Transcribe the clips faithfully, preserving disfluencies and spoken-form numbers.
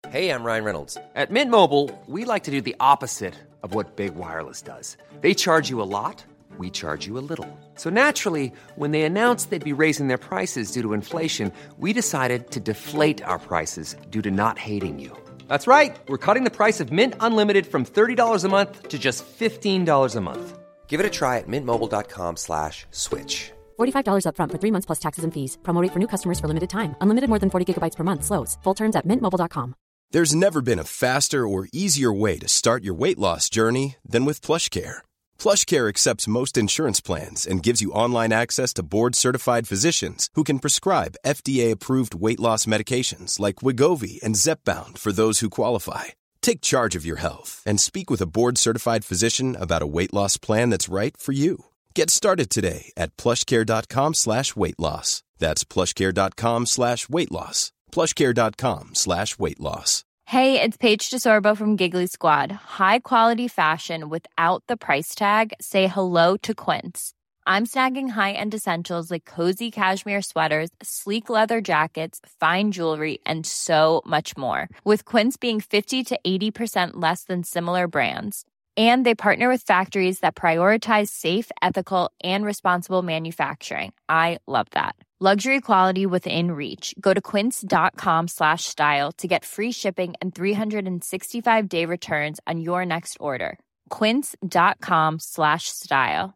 Hey, I'm Ryan Reynolds. At Mint Mobile, we like to do the opposite of what Big Wireless does. They charge you a lot, we charge you a little. So naturally, when they announced they'd be raising their prices due to inflation, we decided to deflate our prices due to not hating you. That's right. We're cutting the price of Mint Unlimited from thirty dollars a month to just fifteen dollars a month. Give it a try at mintmobile.com slash switch. forty-five dollars up front for three months plus taxes and fees. Promo rate for new customers for limited time. Unlimited more than forty gigabytes per month slows. Full terms at mint mobile dot com. There's never been a faster or easier way to start your weight loss journey than with PlushCare. PlushCare accepts most insurance plans and gives you online access to board-certified physicians who can prescribe F D A-approved weight loss medications like Wegovy and Zepbound for those who qualify. Take charge of your health and speak with a board-certified physician about a weight loss plan that's right for you. Get started today at plushcare.com slash weight loss. That's plushcare.com slash weight loss. plushcare.com slash weight loss. Hey, it's Paige DeSorbo from Giggly Squad. High quality fashion without the price tag. Say hello to Quince. I'm snagging high-end essentials like cozy cashmere sweaters, sleek leather jackets, fine jewelry, and so much more. With Quince being fifty to eighty percent less than similar brands. And they partner with factories that prioritize safe, ethical, and responsible manufacturing. I love that. Luxury quality within reach. Go to quince.com slash style to get free shipping and three sixty-five day returns on your next order. Quince.com slash style.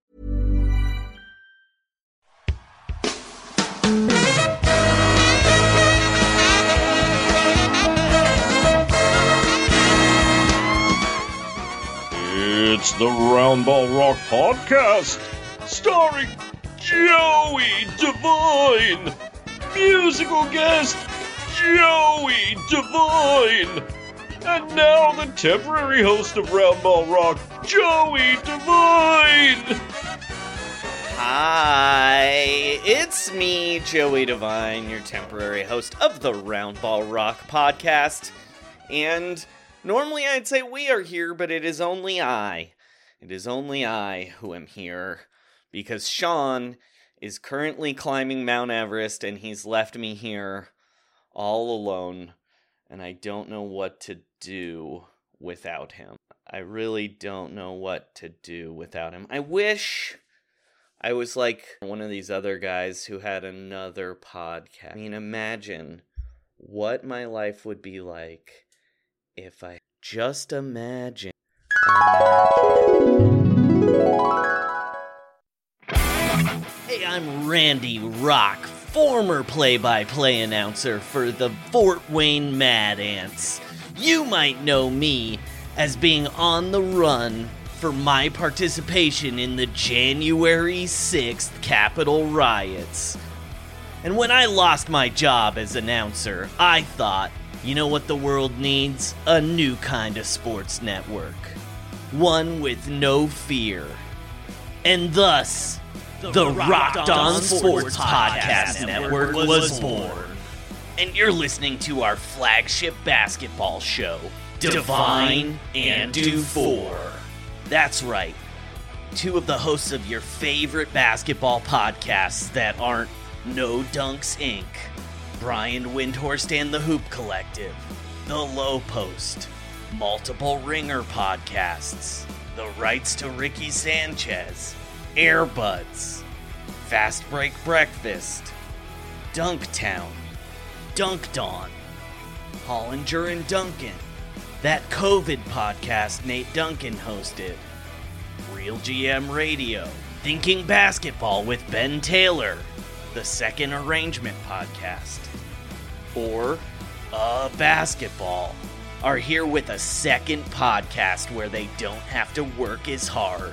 It's the Roundball Rock Podcast, starring Joey Devine, musical guest Joey Devine, and now the temporary host of Roundball Rock, Joey Devine. Hi, it's me, Joey Devine, your temporary host of the Roundball Rock Podcast, and normally I'd say we are here, but it is only I. It is only I who am here, because Sean is currently climbing Mount Everest, and he's left me here all alone, and I don't know what to do without him. I really don't know what to do without him. I wish I was like one of these other guys who had another podcast. I mean, imagine what my life would be like if I just imagine. Hey, I'm Randy Rock, former play-by-play announcer for the Fort Wayne Mad Ants. You might know me as being on the run for my participation in the January sixth Capitol riots. And when I lost my job as announcer, I thought, you know what the world needs? A new kind of sports network. One with no fear. And thus, the, the Rocked On Sports Podcast Network was born. And you're listening to our flagship basketball show, Devine and Dufour. That's right. Two of the hosts of your favorite basketball podcasts that aren't No Dunks Incorporated. Brian Windhorst and the Hoop Collective, The Low Post, multiple Ringer podcasts, The Rights to Ricky Sanchez, Airbuds, Fast Break Breakfast, Dunktown, Dunked On, Hollinger and Duncan, that COVID podcast Nate Duncan hosted, Real G M Radio, Thinking Basketball with Ben Taylor, the Second Arrangement podcast, or uh, Basketball, are here with a second podcast where they don't have to work as hard.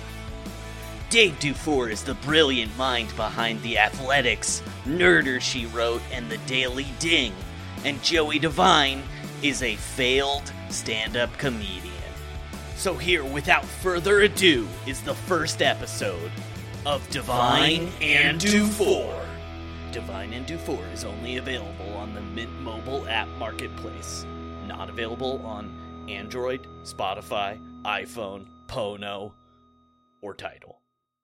Dave Dufour is the brilliant mind behind The Athletics, Nerder She Wrote, and The Daily Ding, and Joey Devine is a failed stand-up comedian. So here, without further ado, is the first episode of Devine and Dufour. Devine and Dufour is only available on the Mint Mobile app marketplace. Not available on Android, Spotify, iPhone, Pono, or Tidal.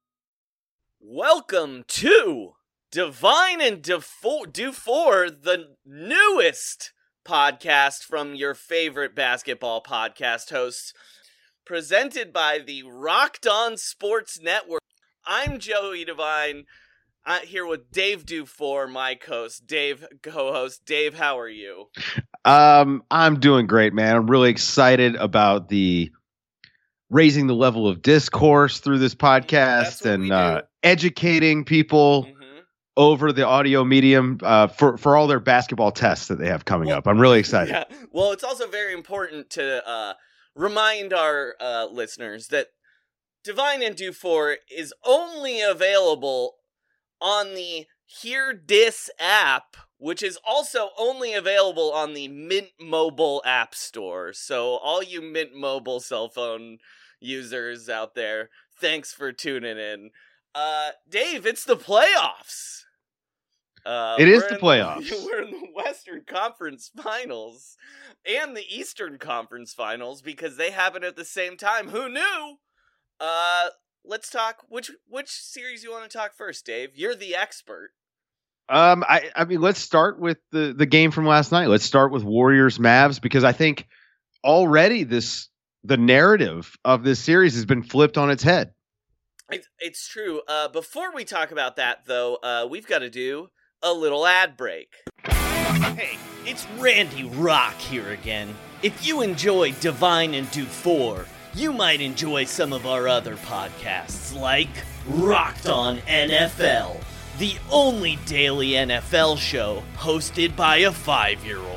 Welcome to Devine and Dufour, Dufour, the newest podcast from your favorite basketball podcast hosts, presented by the Rocked On Sports Network. I'm Joey Devine, uh, here with Dave Dufour, my co-host. Dave, co-host. Dave, how are you? Um, I'm doing great, man. I'm really excited about the raising the level of discourse through this podcast and uh, educating people mm-hmm. over the audio medium uh, for, for all their basketball tests that they have coming well, up. I'm really excited. Yeah. Well, it's also very important to uh, remind our uh, listeners that Devine and Dufour is only available on the Hear Dis app, which is also only available on the Mint Mobile app store. So all you Mint Mobile cell phone users out there, thanks for tuning in. Uh, Dave, it's the playoffs. Uh, it is the playoffs. The, we're in the Western Conference Finals and the Eastern Conference Finals because they happen at the same time. Who knew? Uh, let's talk. Which which series you want to talk first, Dave? You're the expert. Um, I I mean, let's start with the the game from last night. Let's start with Warriors Mavs because I think already this. The narrative of this series has been flipped on its head. It's, it's true. Uh, before we talk about that, though, uh, we've got to do a little ad break. Hey, it's Randy Rock here again. If you enjoy Devine and Dufour, you might enjoy some of our other podcasts, like Rocked On N F L, the only daily N F L show hosted by a five-year-old.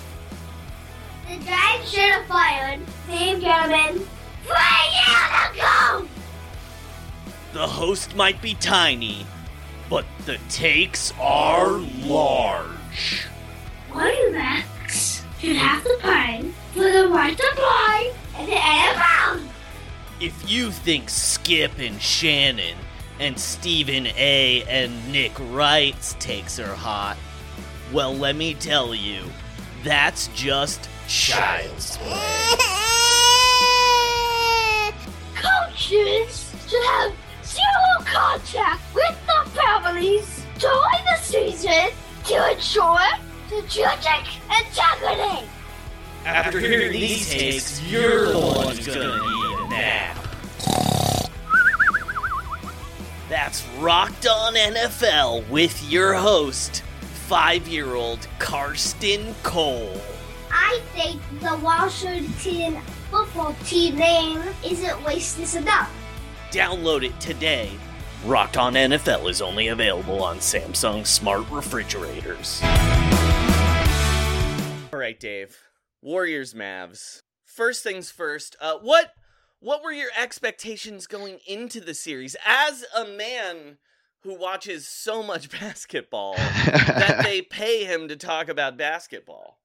The Giants should have fired Dave Gettleman three years ago! The host might be tiny, but the takes are large. Quarterbacks should have to pay for the right to play in the N F L. If you think Skip and Shannon and Stephen A. and Nick Wright's takes are hot, well, let me tell you, that's just child's play. Coaches should have zero contact with the families during the season to ensure strategic integrity. After hearing these takes, you're the one who's gonna need a nap. That's Rocked On N F L with your host, five-year-old Karsten Cole. I think the Washington football team name isn't racist enough. Download it today. Rocked On N F L is only available on Samsung smart refrigerators. All right, Dave. Warriors Mavs. First things first. Uh, what what were your expectations going into the series as a man who watches so much basketball that they pay him to talk about basketball?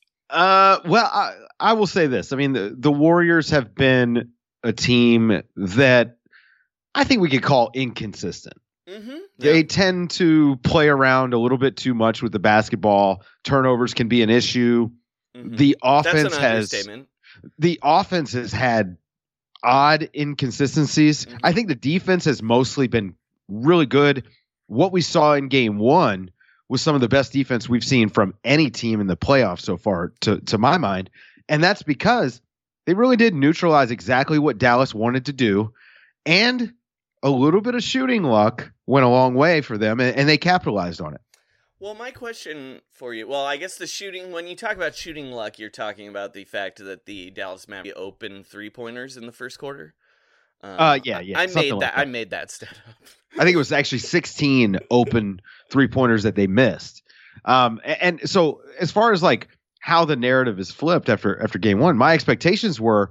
Uh, well, I, I will say this. I mean, the, the Warriors have been a team that I think we could call inconsistent. Mm-hmm. Yeah. They tend to play around a little bit too much with the basketball. Turnovers can be an issue. Mm-hmm. The offense That's an has understatement. The offense has had odd inconsistencies. Mm-hmm. I think the defense has mostly been really good. What we saw in game one was some of the best defense we've seen from any team in the playoffs so far, to, to my mind. And that's because they really did neutralize exactly what Dallas wanted to do. And a little bit of shooting luck went a long way for them, and, and they capitalized on it. Well, my question for you, well, I guess the shooting, when you talk about shooting luck, you're talking about the fact that the Dallas Mavericks opened three-pointers in the first quarter? Um, uh, yeah, yeah. I made that, like that. I made that stat up. I think it was actually sixteen open three-pointers that they missed. Um, and, and so as far as like how the narrative is flipped after after game one, my expectations were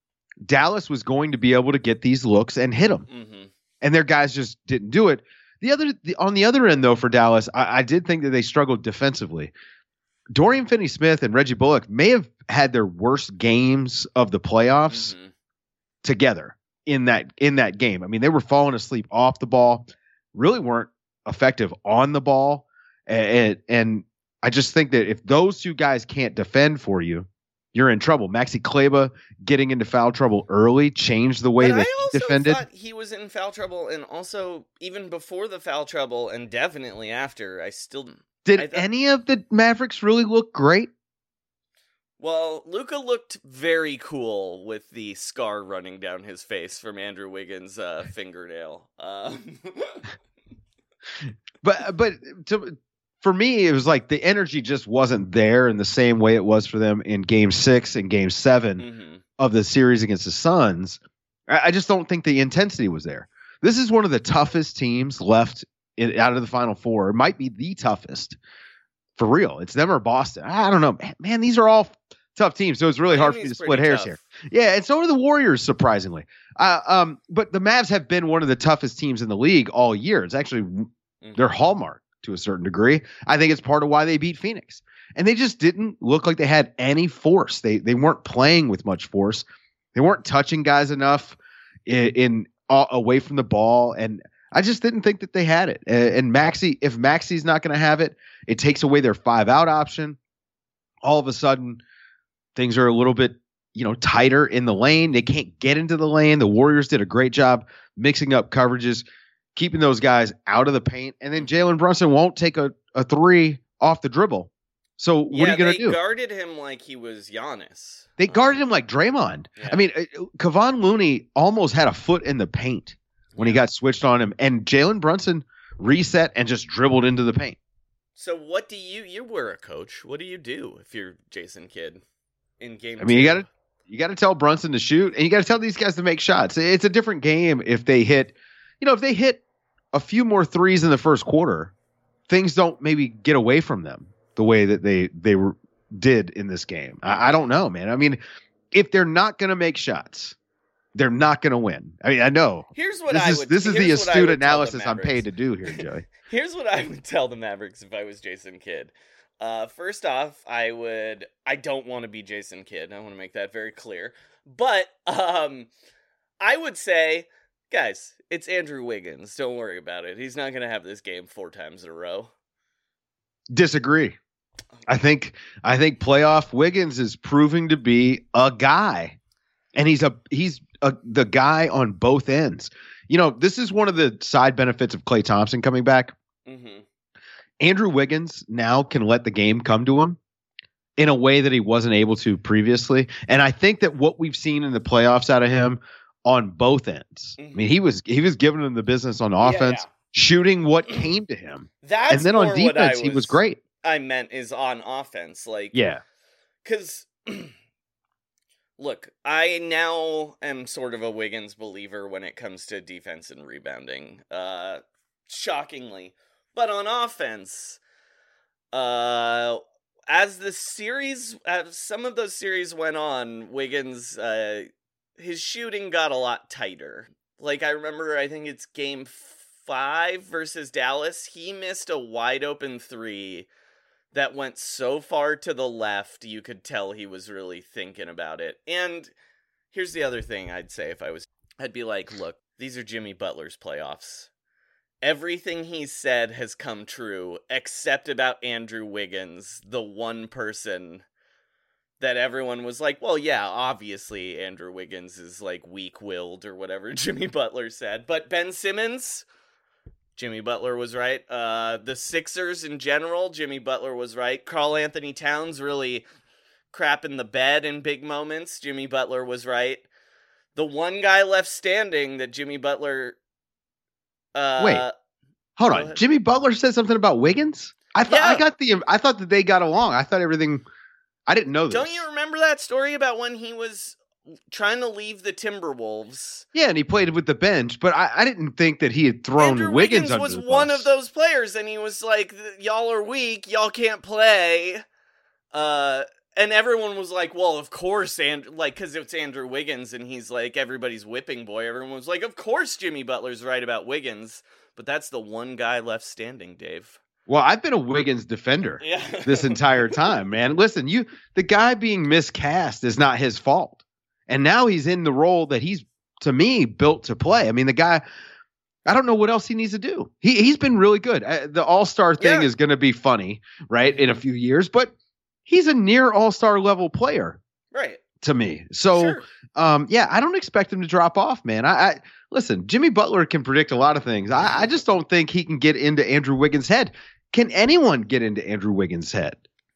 Dallas was going to be able to get these looks and hit them. Mm-hmm. And their guys just didn't do it. The other the, on the other end, though, for Dallas, I, I did think that they struggled defensively. Dorian Finney-Smith and Reggie Bullock may have had their worst games of the playoffs mm-hmm. together in that in that game. I mean, they were falling asleep off the ball, really weren't effective on the ball. And, and I just think that if those two guys can't defend for you, you're in trouble. Maxi Kleber getting into foul trouble early changed the way but that I he defended. Thought he was in foul trouble, and also even before the foul trouble, and definitely after. I still did I thought, any of the Mavericks really look great? Well, Luka looked very cool with the scar running down his face from Andrew Wiggins' uh, fingernail. Um... but but to, for me, it was like the energy just wasn't there in the same way it was for them in Game Six and Game Seven mm-hmm. of the series against the Suns. I, I just don't think the intensity was there. This is one of the toughest teams left in, out of the Final Four. It might be the toughest. For real. It's them or Boston. I don't know. Man, man these are all tough teams, so it's really hard for me to split hairs tough. here. Yeah, and so are the Warriors, surprisingly. Uh, um, but the Mavs have been one of the toughest teams in the league all year. It's actually mm-hmm. their hallmark to a certain degree. I think it's part of why they beat Phoenix. And they just didn't look like they had any force. They they weren't playing with much force. They weren't touching guys enough in, in uh, away from the ball, and I just didn't think that they had it. And Maxey, if Maxey's not going to have it, it takes away their five out option. All of a sudden, things are a little bit, you know, tighter in the lane. They can't get into the lane. The Warriors did a great job mixing up coverages, keeping those guys out of the paint. And then Jalen Brunson won't take a, a three off the dribble. So what yeah, are you going to do? They guarded him like he was Giannis. They guarded um, him like Draymond. Yeah. I mean, Kevon Looney almost had a foot in the paint when he got switched on him, and Jalen Brunson reset and just dribbled into the paint. So what do you, you were a coach, what do you do if you're Jason Kidd in game I mean, two? you got to you got to tell Brunson to shoot, and you got to tell these guys to make shots. It's a different game if they hit, you know, if they hit a few more threes in the first quarter, things don't maybe get away from them the way that they, they were, did in this game. I, I don't know, man. I mean, if they're not going to make shots, they're not going to win. I mean, I know. Here's what this I is, would. This is the astute analysis the I'm paid to do here, Joey. Here's what I would tell the Mavericks if I was Jason Kidd. Uh, first off, I would. I don't want to be Jason Kidd. I want to make that very clear. But um, I would say, guys, it's Andrew Wiggins. Don't worry about it. He's not going to have this game four times in a row. Disagree. I think. I think playoff Wiggins is proving to be a guy. And he's a he's a, the guy on both ends. You know, this is one of the side benefits of Klay Thompson coming back. Mm-hmm. Andrew Wiggins now can let the game come to him in a way that he wasn't able to previously. And I think that what we've seen in the playoffs out of him on both ends. Mm-hmm. I mean, he was he was giving him the business on offense, yeah, yeah. shooting what came to him. That's and then on defense, was, he was great. I meant is on offense, like yeah, because. Look, I now am sort of a Wiggins believer when it comes to defense and rebounding, uh, shockingly. But on offense, uh, as the series, as some of those series went on, Wiggins, uh, his shooting got a lot tighter. Like, I remember, I think it's game five versus Dallas, he missed a wide open three that went so far to the left, you could tell he was really thinking about it. And here's the other thing I'd say if I was, I'd be like, look, these are Jimmy Butler's playoffs. Everything he said has come true, except about Andrew Wiggins, the one person that everyone was like, well, yeah, obviously Andrew Wiggins is like weak-willed or whatever Jimmy Butler said. But Ben Simmons, Jimmy Butler was right. Uh, the Sixers in general, Jimmy Butler was right. Karl Anthony Towns really crapping the bed in big moments. Jimmy Butler was right. The one guy left standing that Jimmy Butler... Uh, Wait, hold on. Jimmy Butler said something about Wiggins? I thought yeah. I got the. I thought that they got along. I thought everything... I didn't know this. Don't you remember that story about when he was trying to leave the Timberwolves? Yeah, and he played with the bench, but I, I didn't think that he had thrown Andrew Wiggins, Wiggins under was the one bus. of those players, and he was like, y'all are weak, y'all can't play. Uh, and everyone was like, well, of course, and like, because it's Andrew Wiggins, and he's like everybody's whipping boy. Everyone was like, of course Jimmy Butler's right about Wiggins, but that's the one guy left standing, Dave. Well, I've been a Wiggins defender yeah. this entire time, man. Listen, you the guy being miscast is not his fault. And now he's in the role that he's, to me, built to play. I mean, the guy, I don't know what else he needs to do. He, he's been really good. Uh, the all-star thing yeah. is going to be funny, right, in a few years. But he's a near all-star level player. Right. To me. So, sure. um, yeah, I don't expect him to drop off, man. I, I Listen, Jimmy Butler can predict a lot of things. I, I just don't think he can get into Andrew Wiggins' head. Can anyone get into Andrew Wiggins' head?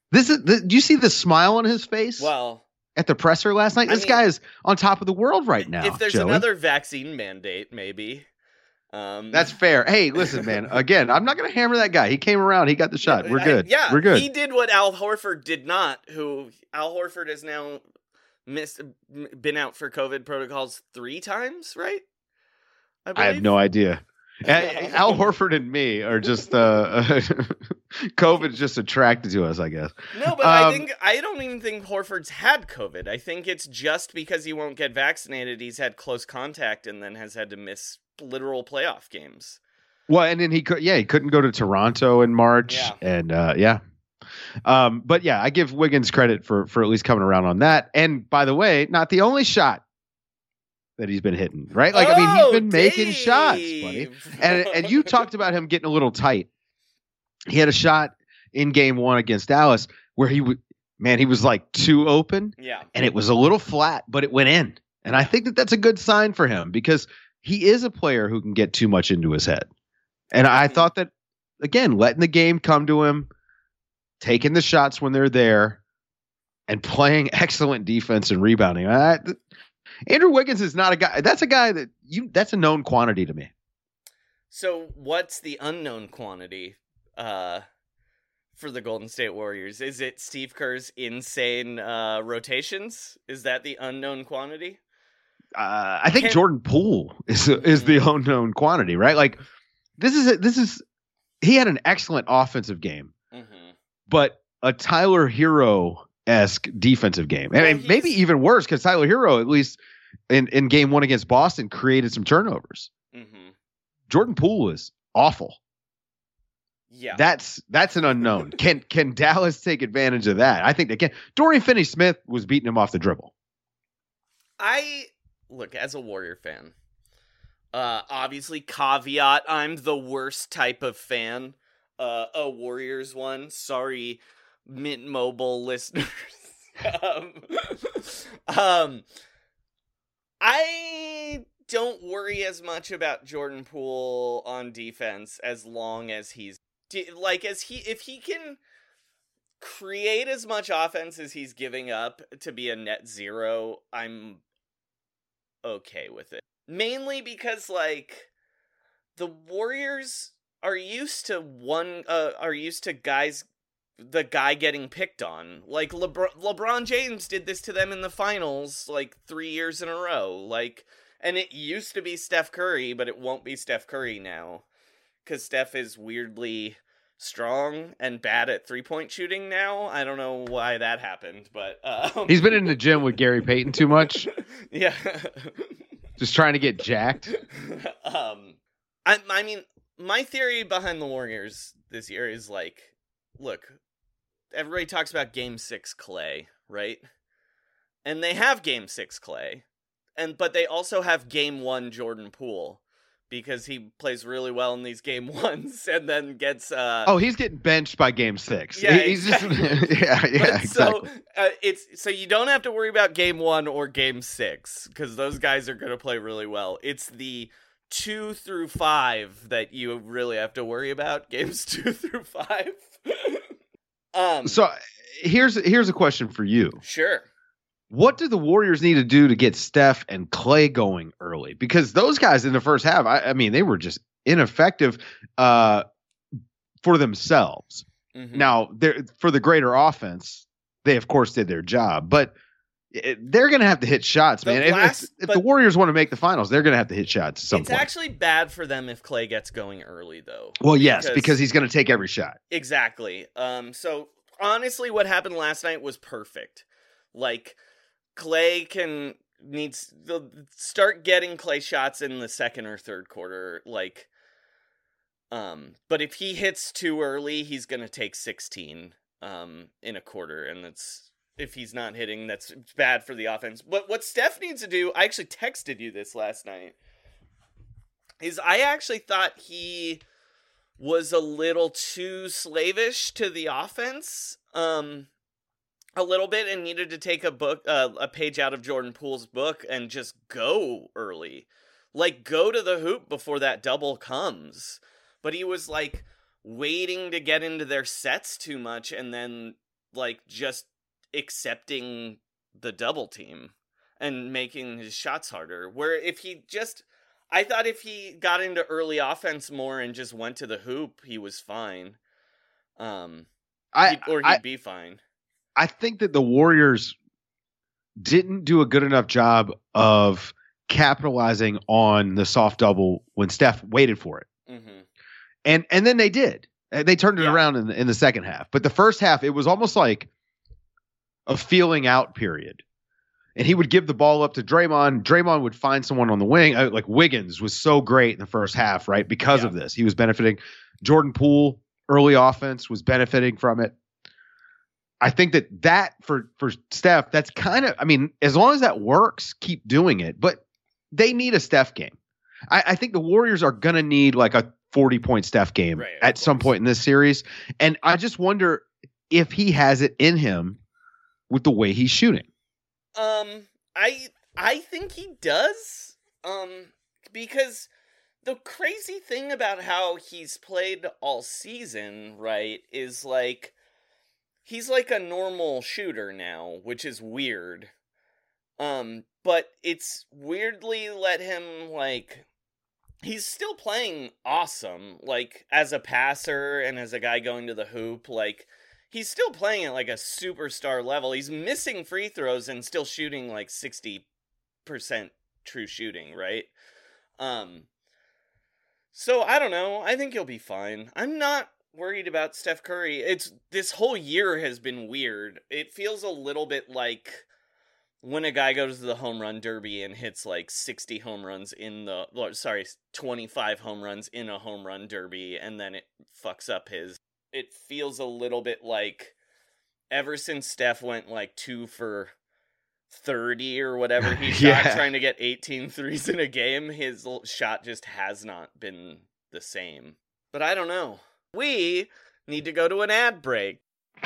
This is. The, do you see the smile on his face? Well, at the presser last night, I this mean, guy is on top of the world right now. If there's Joey. another vaccine mandate, maybe. Um, That's fair. Hey, listen, man. Again, I'm not going to hammer that guy. He came around. He got the shot. We're good. I, yeah, we're good. He did what Al Horford did not. Who Al Horford has now missed, been out for COVID protocols three times, right? I, I have no idea. Al Horford and me are just uh, COVID's just attracted to us, I guess. No, but um, I think I don't even think Horford's had COVID. I think it's just because he won't get vaccinated. He's had close contact and then has had to miss literal playoff games. Well, and then he could, yeah, he couldn't go to Toronto in March, yeah. and uh, yeah. Um, but yeah, I give Wiggins credit for for at least coming around on that. And by the way, not the only shot that he's been hitting, right? Like, oh, I mean, he's been Dave. making shots, buddy. And and you talked about him getting a little tight. He had a shot in game one against Dallas where he would, man, he was like too open. Yeah. And it was a little flat, but it went in. And I think that that's a good sign for him because he is a player who can get too much into his head. And I thought that, again, letting the game come to him, taking the shots when they're there, and playing excellent defense and rebounding. I, Andrew Wiggins is not a guy. That's a guy that you. That's a known quantity to me. So, what's the unknown quantity uh, for the Golden State Warriors? Is it Steve Kerr's insane uh, rotations? Is that the unknown quantity? Uh, I think Can- Jordan Poole is is the unknown quantity, right? Like this is a, this is he had an excellent offensive game, mm-hmm. but a Tyler Hero esque defensive game, and, Well, and maybe even worse because Tyler Hero, at least in, in game one against Boston, created some turnovers. Mm-hmm. Jordan Poole was awful. Yeah, That's that's an unknown. Can can Dallas take advantage of that? I think they can. Dorian Finney-Smith was beating him off the dribble. I look as a Warrior fan. Uh, obviously, caveat: I'm the worst type of fan. Uh, a Warriors one. Sorry, Mint Mobile listeners. um, um, I don't worry as much about Jordan Poole on defense as long as he's like as he if he can create as much offense as he's giving up to be a net zero, I'm okay with it. Mainly because like the Warriors are used to one uh, are used to guys the guy getting picked on. Like LeBron, LeBron James did this to them in the finals like three years in a row. Like, and it used to be Steph Curry, but it won't be Steph Curry now because Steph is weirdly strong and bad at three-point shooting now. I don't know why that happened, but um... he's been in the gym with Gary Payton too much. Yeah, just trying to get jacked. um, I, I mean, my theory behind the Warriors this year is like, look, everybody talks about Game Six Clay, right? And they have Game Six Clay, and but they also have Game One Jordan Poole because he plays really well in these Game Ones, and then gets. Uh, oh, he's getting benched by Game Six. Yeah, he's exactly. just yeah, yeah, But exactly. So uh, it's so you don't have to worry about Game One or Game Six because those guys are going to play really well. It's the two through five that you really have to worry about. Games two through five. um. So here's here's a question for you. Sure. What do the Warriors need to do to get Steph and Clay going early? Because those guys in the first half, I, I mean, they were just ineffective uh, for themselves. Mm-hmm. Now, they're, for the greater offense, they of course did their job, but it, they're going to have to hit shots, The man. If- last- if if but- the Warriors want to make the finals, they're going to have to hit shots at some It's point. actually bad for them if Clay gets going early, though. Well, yes, because he's going to take every shot. Exactly. Um. So honestly, what happened last night was perfect. Like, Clay can needs to start getting Clay shots in the second or third quarter. Like, um. But if he hits too early, he's gonna take sixteen. Um. In a quarter, and that's if he's not hitting, that's bad for the offense. But what Steph needs to do, I actually texted you this last night. Is I actually thought he was a little too slavish to the offense, um, a little bit, and needed to take a book, uh, a page out of Jordan Poole's book and just go early, like go to the hoop before that double comes. But he was like waiting to get into their sets too much, and then like just accepting the double team and making his shots harder. Where if he just, I thought if he got into early offense more and just went to the hoop, he was fine. Um, I, he'd, or he'd I, be fine. I think that the Warriors didn't do a good enough job of capitalizing on the soft double when Steph waited for it. Mm-hmm. And and then they did. They turned it yeah. around in the, in the second half. But the first half, it was almost like a feeling out period. And he would give the ball up to Draymond. Draymond would find someone on the wing. Like Wiggins was so great in the first half, right? Because yeah. of this. He was benefiting. Jordan Poole, early offense, was benefiting from it. I think that that for, for Steph, that's kind of, I mean, as long as that works, keep doing it. But they need a Steph game. I, I think the Warriors are going to need like a forty-point Steph game right, at some point in this series. And I just wonder if he has it in him with the way he's shooting. Um, I I think he does. Um, because the crazy thing about how he's played all season, right, is like he's like a normal shooter now, which is weird. Um, but it's weirdly let him like he's still playing awesome, like as a passer and as a guy going to the hoop, like he's still playing at like a superstar level. He's missing free throws and still shooting like sixty percent true shooting, right? Um, so I don't know. I think he'll be fine. I'm not worried about Steph Curry. It's this whole year has been weird. It feels a little bit like when a guy goes to the home run derby and hits like sixty home runs in the, sorry, twenty-five home runs in a home run derby, and then it fucks up his, it feels a little bit like ever since Steph went like two for thirty or whatever he shot, yeah. trying to get eighteen threes in a game, his shot just has not been the same. But I don't know. We need to go to an ad break.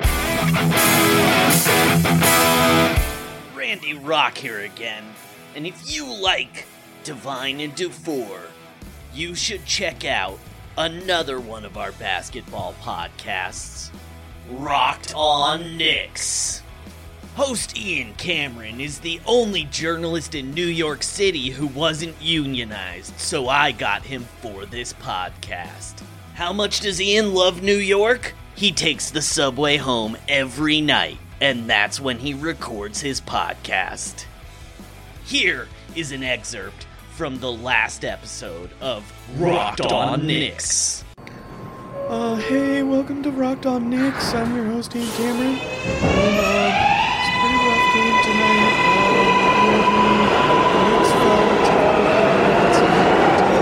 Randy Rock here again, and if you like Divine and Dufour, you should check out another one of our basketball podcasts, Rocked On Knicks. Host Ian Cameron is the only journalist in New York City who wasn't unionized, so I got him for this podcast. How much does Ian love New York? He takes the subway home every night, and that's when he records his podcast. Here is an excerpt from the last episode of Rocked On Knicks. Uh, hey, welcome to Rocked On Knicks. I'm your host, Ian Cameron. And, uh, it's a pretty rough game tonight. Uh, the Knicks fell to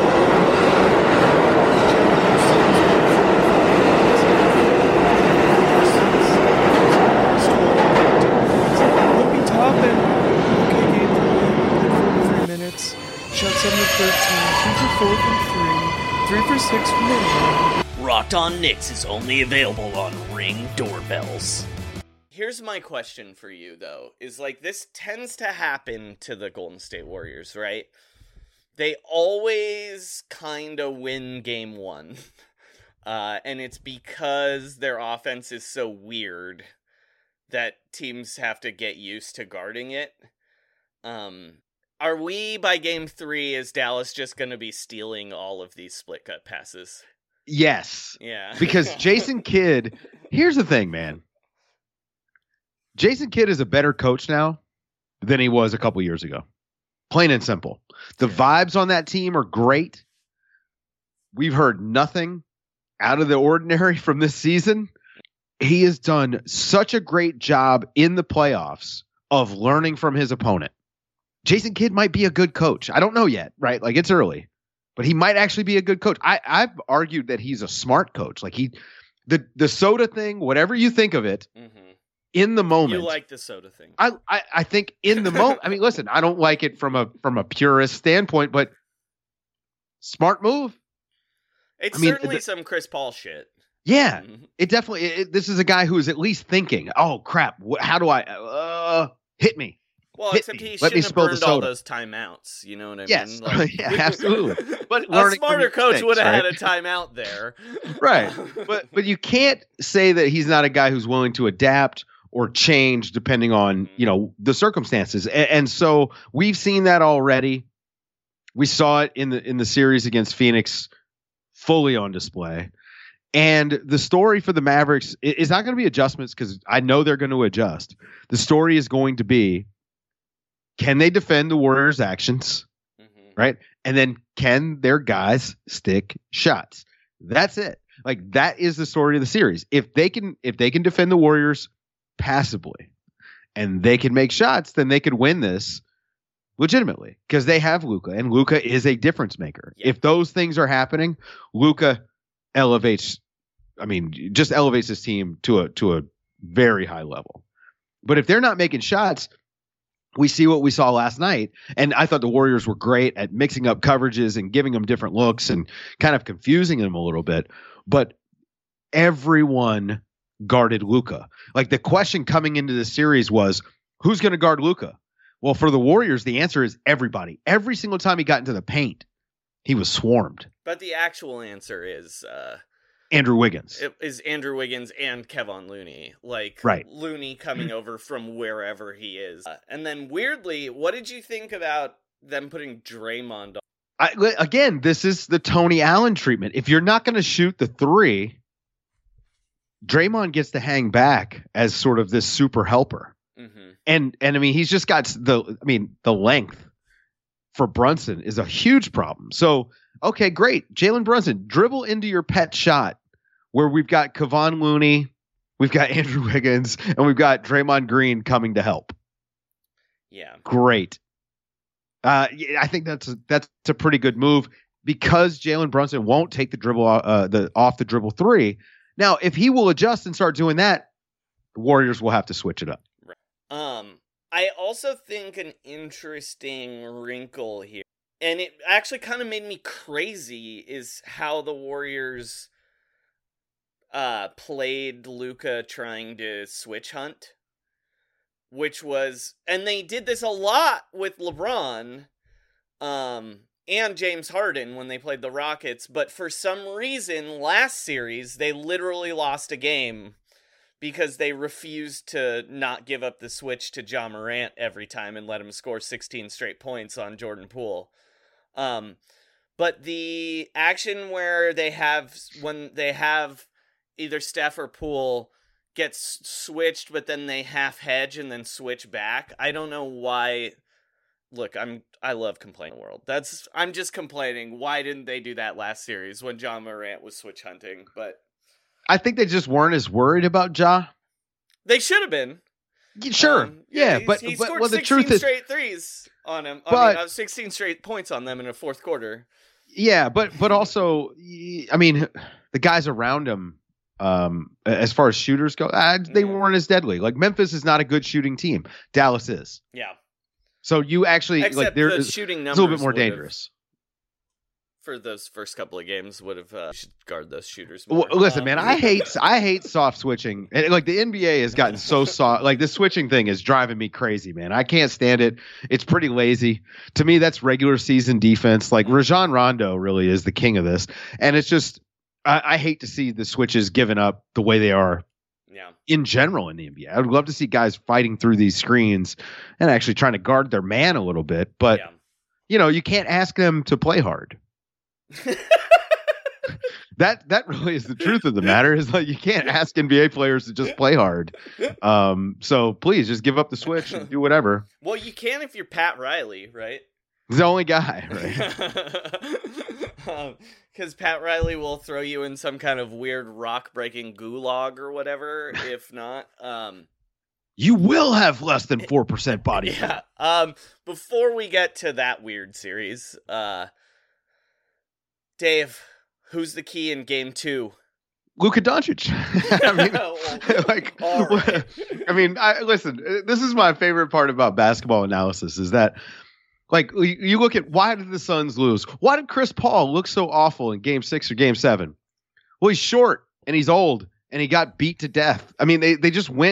Loopy top and okay game for me. forty-three minutes. Shot seven of thirteen. two for four from three. three for six from the line. Rocked On Knicks is only available on Ring doorbells. Here's my question for you, though, is like this tends to happen to the Golden State Warriors, right? They always kind of win game one. Uh, and it's because their offense is so weird that teams have to get used to guarding it. Um, are we, by game three, is Dallas just going to be stealing all of these split cut passes? Yes. Yeah. Because Jason Kidd, here's the thing, man. Jason Kidd is a better coach now than he was a couple years ago. Plain and simple. The yeah. vibes on that team are great. We've heard nothing out of the ordinary from this season. He has done such a great job in the playoffs of learning from his opponent. Jason Kidd might be a good coach. I don't know yet, right? Like, it's early. But he might actually be a good coach. I, I've argued that he's a smart coach. Like he, the the soda thing, whatever you think of it, mm-hmm. in the moment. You like the soda thing. I, I, I think in the moment. I mean, listen, I don't like it from a from a purist standpoint, but smart move. It's I mean, certainly the, some Chris Paul shit. Yeah, Mm-hmm. it definitely. It, this is a guy who is at least thinking. Oh crap! Wh- how do I uh, hit me? Well, Hit except me. he Let me shouldn't have spill the burned all soda. those timeouts. You know what I Yes. mean? Like, Yeah, absolutely. But a learning from smarter your coach mistakes, would have right? had a timeout there. Right. But but you can't say that he's not a guy who's willing to adapt or change depending on, you know, the circumstances. And, and so we've seen that already. We saw it in the in the series against Phoenix, fully on display. And the story for the Mavericks is not going to be adjustments, because I know they're going to adjust. The story is going to be, can they defend the Warriors' actions? Mm-hmm. Right? And then can their guys stick shots? That's it. Like, that is the story of the series. If they can, if they can defend the Warriors passively and they can make shots, then they could win this legitimately, because they have Luka, and Luka is a difference maker. Yeah. If those things are happening, Luka elevates, I mean, just elevates his team to a to a very high level. But if they're not making shots, we see what we saw last night. And I thought the Warriors were great at mixing up coverages and giving them different looks and kind of confusing them a little bit. But everyone guarded Luka. Like, the question coming into the series was, who's going to guard Luka? Well, for the Warriors, the answer is everybody. Every single time he got into the paint, he was swarmed. But the actual answer is uh, Andrew Wiggins. It is Andrew Wiggins and Kevon Looney. Like, right. Looney coming over from wherever he is. Uh, and then, weirdly, what did you think about them putting Draymond on? I, again, this is the Tony Allen treatment. If you're not going to shoot the three, Draymond gets to hang back as sort of this super helper. Mm-hmm. And, and I mean, he's just got the, I mean, the length for Brunson is a huge problem. So, okay, great. Jalen Brunson, dribble into your pet shot where we've got Kevon Looney, we've got Andrew Wiggins, and we've got Draymond Green coming to help. Yeah. Great. Uh, I think that's a, that's a pretty good move, because Jalen Brunson won't take the dribble, uh, the off the dribble three. Now, if he will adjust and start doing that, the Warriors will have to switch it up. Right. Um, I also think an interesting wrinkle here, and it actually kind of made me crazy, is how the Warriors uh, played Luka trying to switch hunt, which was, and they did this a lot with LeBron um, and James Harden when they played the Rockets, but for some reason, last series, they literally lost a game because they refused to not give up the switch to Ja Morant every time and let him score sixteen straight points on Jordan Poole. Um, but the action where they have, when they have either Steph or Poole gets switched, but then they half hedge and then switch back. I don't know why. Look, I'm, I love complaining the world. That's, I'm just complaining. Why didn't they do that last series when Ja Morant was switch hunting? But I think they just weren't as worried about Ja. They should have been. Sure. Um, yeah, he, but, he but scored well, the sixteen truth is, straight threes on him. But, I mean, uh, sixteen straight points on them in a fourth quarter. Yeah, but but also, I mean, the guys around him, um, as far as shooters go, uh, they weren't as deadly. Like, Memphis is not a good shooting team. Dallas is. Yeah. So you actually Except like they're the shooting numbers a little bit more would've, dangerous. For those first couple of games, would have uh, should guard those shooters more. Well, listen, um, man, I hate I hate soft switching. And, like, the N B A has gotten so soft. Like, this switching thing is driving me crazy, man. I can't stand it. It's pretty lazy. To me, that's regular season defense. Like, Rajon Rondo really is the king of this, and it's just I, I hate to see the switches given up the way they are. Yeah. In general in the N B A, I would love to see guys fighting through these screens and actually trying to guard their man a little bit. But yeah. you know, you can't ask them to play hard. that that really is the truth of the matter. Is like, you can't ask N B A players to just play hard. Um, so please just give up the switch and do whatever. Well, you can if you're Pat Riley, right? He's the only guy, right? Because um, Pat Riley will throw you in some kind of weird rock breaking gulag or whatever. If not, um, you will have less than four percent body fat. Yeah. Um, before we get to that weird series, uh. Dave, who's the key in game two? Luka Doncic. I mean, like, right. I mean, I, listen, this is my favorite part about basketball analysis is that, like, you look at why did the Suns lose? Why did Chris Paul look so awful in game six or game seven? Well, he's short and he's old and he got beat to death. I mean, they, they just went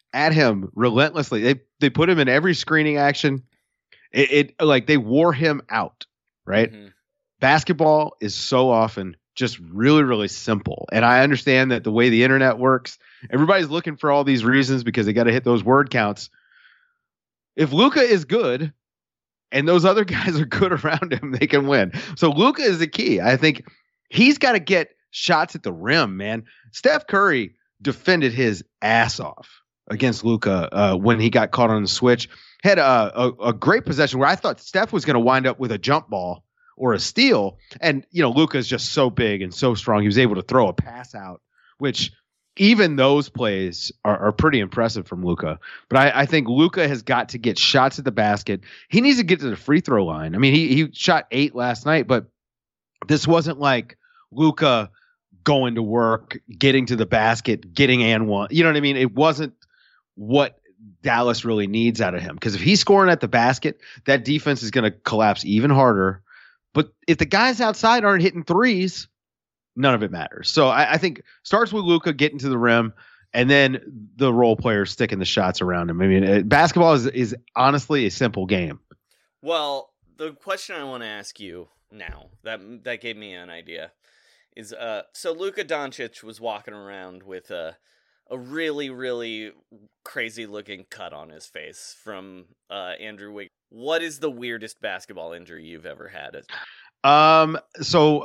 at him relentlessly. They they put him in every screening action. It, it like they wore him out, right? Mm-hmm. Basketball is so often just really, really simple. And I understand that the way the internet works, everybody's looking for all these reasons because they got to hit those word counts. If Luka is good and those other guys are good around him, they can win. So Luka is the key. I think he's got to get shots at the rim, man. Steph Curry defended his ass off against Luka uh, when he got caught on the switch. Had a, a, a great possession where I thought Steph was going to wind up with a jump ball or a steal. And, you know, Luka is just so big and so strong. He was able to throw a pass out, which even those plays are, are pretty impressive from Luka. But I, I think Luka has got to get shots at the basket. He needs to get to the free throw line. I mean, he, he shot eight last night, but this wasn't like Luka going to work, getting to the basket, getting and one. You know what I mean? It wasn't what Dallas really needs out of him. Because if he's scoring at the basket, that defense is going to collapse even harder. But if the guys outside aren't hitting threes, none of it matters. So I, I think starts with Luka getting to the rim, and then the role players sticking the shots around him. I mean, it, basketball is is honestly a simple game. Well, the question I want to ask you now, that that gave me an idea, is uh, so Luka Doncic was walking around with a a really, really crazy looking cut on his face from uh, Andrew Wiggins. What is the weirdest basketball injury you've ever had? Um, so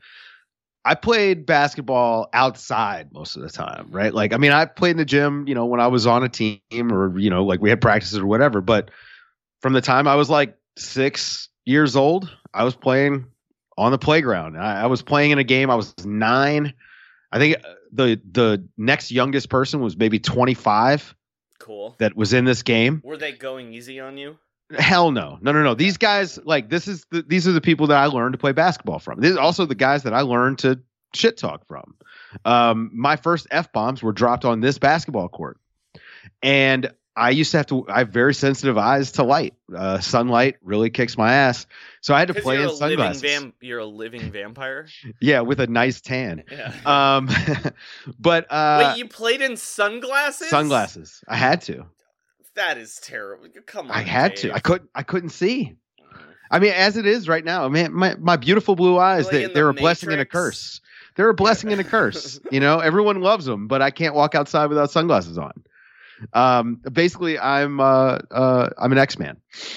I played basketball outside most of the time, right? Like, I mean, I played in the gym, you know, when I was on a team or, you know, like we had practices or whatever. But from the time I was like six years old, I was playing on the playground. I, I was playing in a game. I was nine. I think the the next youngest person was maybe twenty-five. Cool. That was in this game. Were they going easy on you? Hell no. No, no, no. These guys, like, this is the, these are the people that I learned to play basketball from. These are also the guys that I learned to shit talk from. Um, my first F-bombs were dropped on this basketball court. And I used to have to, I have very sensitive eyes to light. Uh, sunlight really kicks my ass. So I had to play you're in a sunglasses. Living vam- you're a living vampire? Yeah, with a nice tan. Yeah. Um, but uh, wait, you played in sunglasses? Sunglasses. I had to. That is terrible. Come on. I had Dave. to. I couldn't. I couldn't see. I mean, as it is right now, man, my, my beautiful blue eyes, Like they, in they're the a blessing and a Matrix? curse. They're a blessing and a curse. You know, everyone loves them, but I can't walk outside without sunglasses on. Um, basically, I'm uh, uh, I'm an X-Man.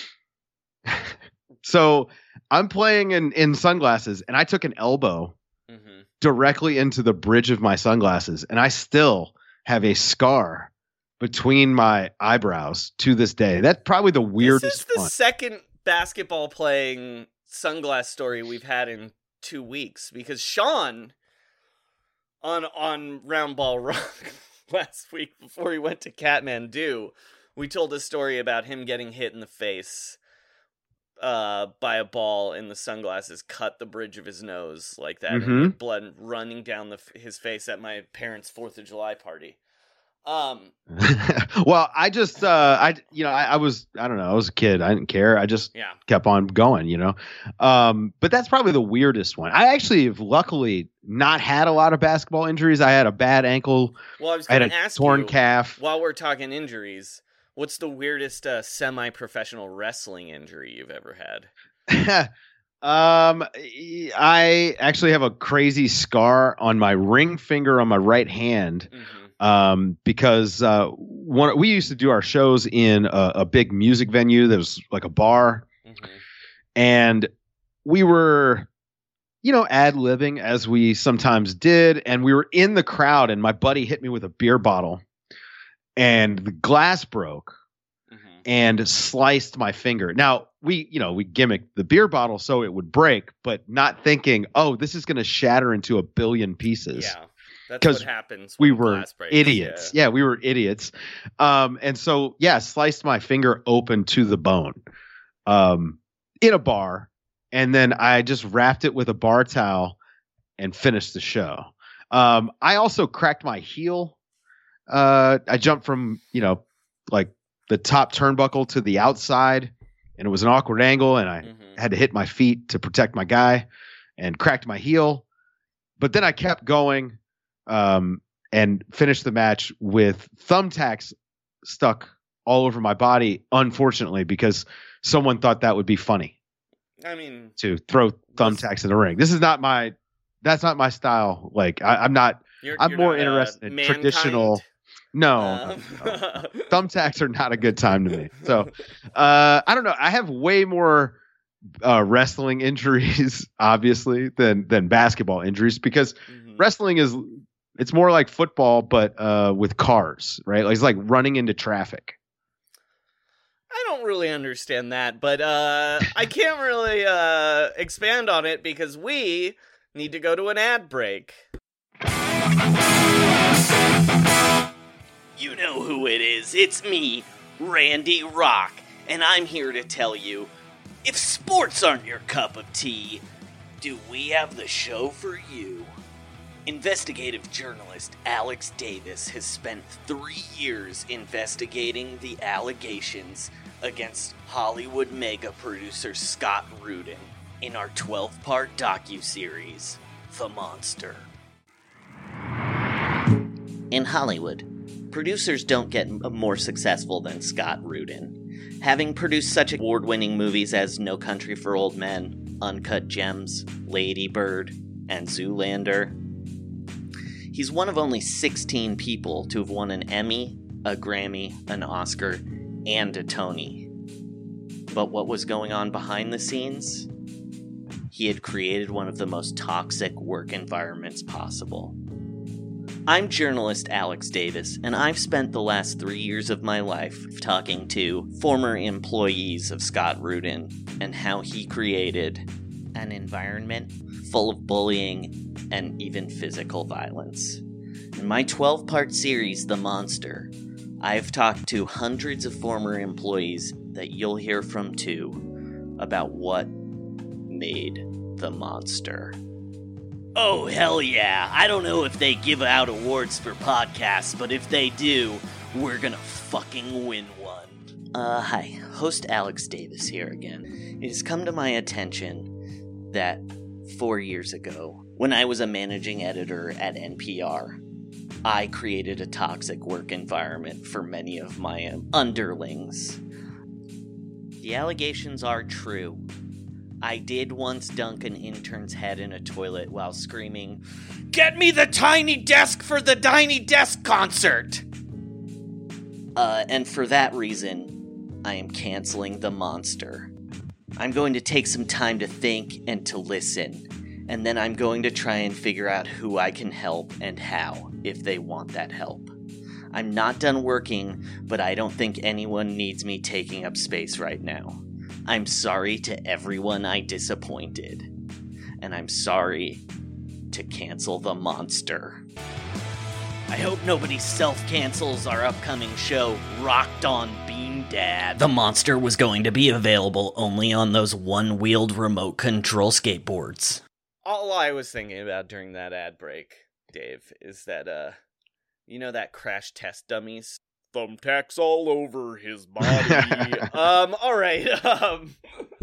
So I'm playing in, in sunglasses, and I took an elbow mm-hmm. directly into the bridge of my sunglasses, and I still have a scar between my eyebrows to this day. That's probably the weirdest This is the one. second basketball playing sunglass story we've had in two weeks because Sean on on Round Ball Rock last week before he went to Kathmandu, we told a story about him getting hit in the face uh, by a ball and the sunglasses cut the bridge of his nose like that, Mm-hmm. and blood running down the, his face at my parents' fourth of July party. Um, well, I just, uh, I, you know, I, I was, I don't know, I was a kid. I didn't care. I just yeah. kept on going, you know? Um, but that's probably the weirdest one. I actually have luckily not had a lot of basketball injuries. I had a bad ankle. Well, I was I had going a to ask torn you, calf. while we're talking injuries, what's the weirdest uh, semi-professional wrestling injury you've ever had? um, I actually have a crazy scar on my ring finger on my right hand. Mm-hmm. Um, because uh, one we used to do our shows in a, a big music venue that was like a bar, Mm-hmm. and we were, you know, ad-libbing as we sometimes did, and we were in the crowd, and my buddy hit me with a beer bottle, and the glass broke Mm-hmm. and sliced my finger. Now we, you know, we gimmicked the beer bottle so it would break, but not thinking, oh, this is going to shatter into a billion pieces. Yeah. That's 'Cause what happens we when were glass breaks. idiots. Yeah. yeah, we were idiots. Um, and so, yeah, sliced my finger open to the bone um, in a bar. And then I just wrapped it with a bar towel and finished the show. Um, I also cracked my heel. Uh, I jumped from, you know, like the top turnbuckle to the outside, and it was an awkward angle, and I Mm-hmm. had to hit my feet to protect my guy and cracked my heel. But then I kept going. Um, and finished the match with thumbtacks stuck all over my body, unfortunately, because someone thought that would be funny. I mean, to throw thumbtacks in the ring. This is not my, that's not my style. Like I, I'm not, you're, I'm you're more not, interested uh, in mankind. traditional. No, Um. no, no. Thumbtacks are not a good time to me. So uh, I don't know. I have way more uh, wrestling injuries, obviously, than than basketball injuries because Mm-hmm. wrestling is, it's more like football, but uh, with cars, right? Like, it's like running into traffic. I don't really understand that, but uh, I can't really uh, expand on it because we need to go to an ad break. You know who it is. It's me, Randy Rock, and I'm here to tell you, if sports aren't your cup of tea, do we have the show for you? Investigative journalist Alex Davis has spent three years investigating the allegations against Hollywood mega producer Scott Rudin in our twelve-part docuseries, The Monster. In Hollywood, producers don't get more successful than Scott Rudin. Having produced such award-winning movies as No Country for Old Men, Uncut Gems, Lady Bird, and Zoolander, he's one of only sixteen people to have won an Emmy, a Grammy, an Oscar, and a Tony. But what was going on behind the scenes? He had created one of the most toxic work environments possible. I'm journalist Alex Davis, and I've spent the last three years of my life talking to former employees of Scott Rudin and how he created an environment full of bullying and even physical violence. In my twelve-part series, The Monster, I've talked to hundreds of former employees that you'll hear from too about what made The Monster. Oh, hell yeah. I don't know if they give out awards for podcasts, but if they do, we're gonna fucking win one. Uh, hi. Host Alex Davis here again. It has come to my attention that four years ago, when I was a managing editor at N P R, I created a toxic work environment for many of my underlings. The allegations are true. I did once dunk an intern's head in a toilet while screaming, "Get me the tiny desk for the Tiny Desk concert!" Uh, and for that reason, I am canceling The Monster. I'm going to take some time to think and to listen, and then I'm going to try and figure out who I can help and how, if they want that help. I'm not done working, but I don't think anyone needs me taking up space right now. I'm sorry to everyone I disappointed, and I'm sorry to cancel The Monster. I hope nobody self-cancels our upcoming show, Rocked on Bean Dad. The Monster was going to be available only on those one-wheeled remote control skateboards. All I was thinking about during that ad break, Dave, is that, uh, you know that Crash Test Dummies? Thumbtacks all over his body. um, all right. Um,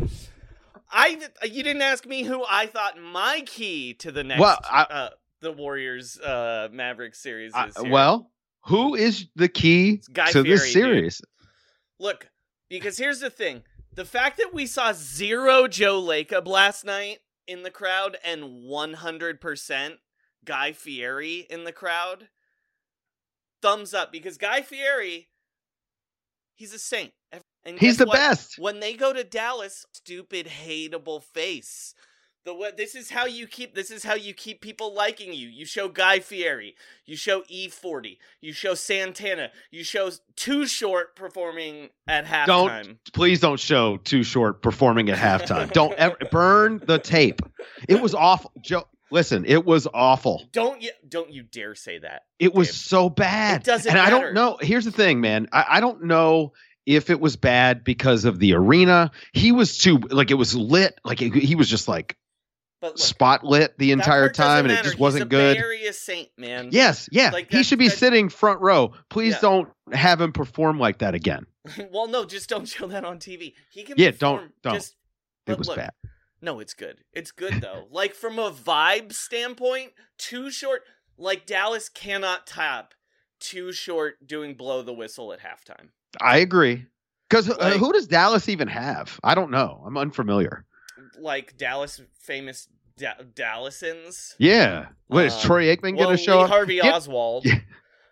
I you didn't ask me who I thought my key to the next, well, I, uh, the Warriors uh, Mavericks series is. I, here. well, who is the key Guy to Fieri, this series? Dude. Look, because here's the thing: the fact that we saw zero Joe Lacob last night in the crowd and one hundred percent Guy Fieri in the crowd. Thumbs up, because Guy Fieri, he's a saint. And he's the what? best. When they go to Dallas, stupid, hateable face. The what? This is how you keep. This is how you keep people liking you. You show Guy Fieri. You show E forty. You show Santana. You show Too Short performing at halftime. Don't please don't show Too Short performing at halftime. Don't ever burn the tape. It was awful, Joe. Listen, it was awful. Don't you don't you dare say that. It was Dave. so bad. It doesn't and matter. I don't know. Here's the thing, man. I, I don't know if it was bad because of the arena. He was too like it was lit. Like he, he was just like but look, spot lit the entire time, and matter. it just He's wasn't a good. Bay Area saint, man. Yes, yeah. Like he that, should be that, sitting front row. Please yeah. don't have him perform like that again. Well, no, just don't show that on T V. He can Yeah, perform, don't don't. Just, it was look, bad. No, it's good. It's good, though. Like, from a vibe standpoint, Too Short, like, Dallas cannot top Too Short doing Blow the Whistle at halftime. I agree. Because Like- uh, who does Dallas even have? I don't know. I'm unfamiliar. Like Dallas famous da- Dallasans. Yeah. What is Um, Troy Aikman well, going to show Lee up? Harvey Yeah. Oswald. Yeah.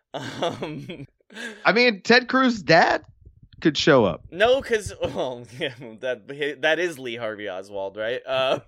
Um, I mean, Ted Cruz's dad could show up. no, because well, yeah, that that is Lee Harvey Oswald, right? Um,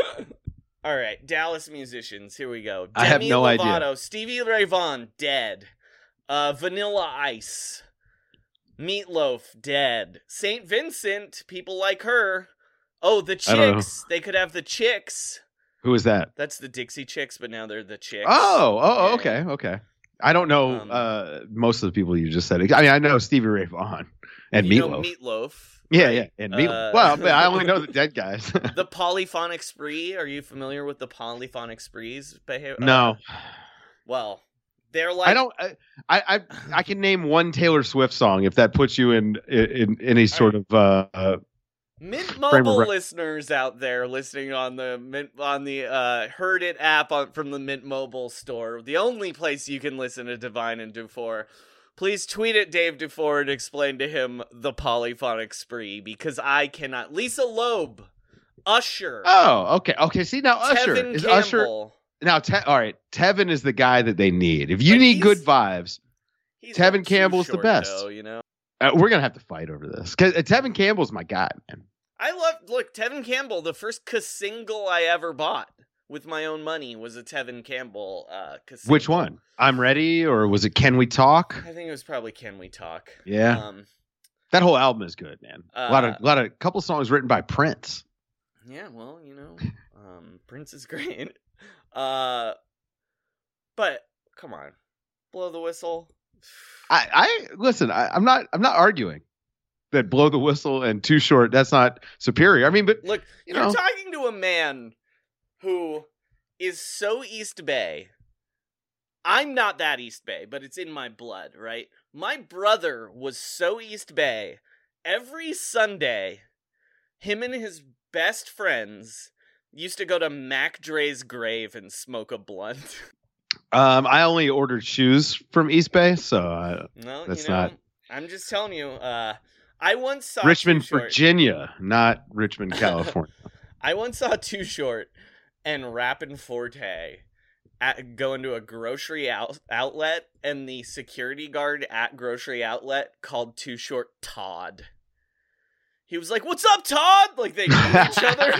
all right, Dallas musicians. Here we go. I have Demi no idea. Lovato, Stevie Ray Vaughan, dead. Uh, Vanilla Ice, Meatloaf, dead. Saint Vincent, people like her. Oh, the I don't know. Chicks. They could have the Chicks. Who is that? That's the Dixie Chicks, but now they're the Chicks. Oh, oh, Yeah. okay, okay. I don't know Um, uh, most of the people you just said. I mean, I know Stevie Ray Vaughan and You Meatloaf. know Meatloaf. yeah, right? yeah, and Meatloaf. Uh, well, but I only know the dead guys. The Polyphonic Spree. Are you familiar with the Polyphonic Sprees? behavior? no, Well, they're like I don't. I, I I can name one Taylor Swift song if that puts you in in, in any sort of. Uh, uh, Mint frame of Mobile re- listeners out there listening on the Mint on the uh, Heard It app on, from the Mint Mobile store, the only place you can listen to Divine and Dufour. Please tweet at Dave Dufour and explain to him the Polyphonic Spree because I cannot. Lisa Loeb, Usher, oh, okay, okay. See now, Usher Tevin is Usher. Campbell. Now, Te- all right, Tevin is the guy that they need. If you But need he's- good vibes, He's Tevin not too Campbell's the short, best. though, you know. uh, we're gonna have to fight over this because uh, Tevin Campbell's my guy, man. I love look Tevin Campbell. The first single I ever bought with my own money was a Tevin Campbell. Uh, Which one? I'm Ready, or was it Can We Talk? I think it was probably Can We Talk. Yeah, Um, that whole album is good, man. a lot of, uh, lot of, couple songs written by Prince. yeah. Well, you know, um, Prince is great. Uh, but come on, Blow the Whistle. I, I listen. I, I'm not, I'm not arguing that Blow the Whistle and Too Short. That's not superior. I mean, but Look, you you're know. talking to a man who is so East Bay. I'm not that East Bay, but it's in my blood, right? My brother was so East Bay. Every Sunday, him and his best friends used to go to Mac Dre's grave and smoke a blunt. Um, I only ordered shoes from East Bay, so uh, No, That's you know, not- I'm just telling you. Uh, I once saw Richmond, Too Short. Virginia, not Richmond, California. I once saw Too Short and Rappin' Forte at, go into a grocery out, outlet, and the security guard at grocery outlet called Too Short Todd. He was like, "What's up, Todd?" Like they knew each other.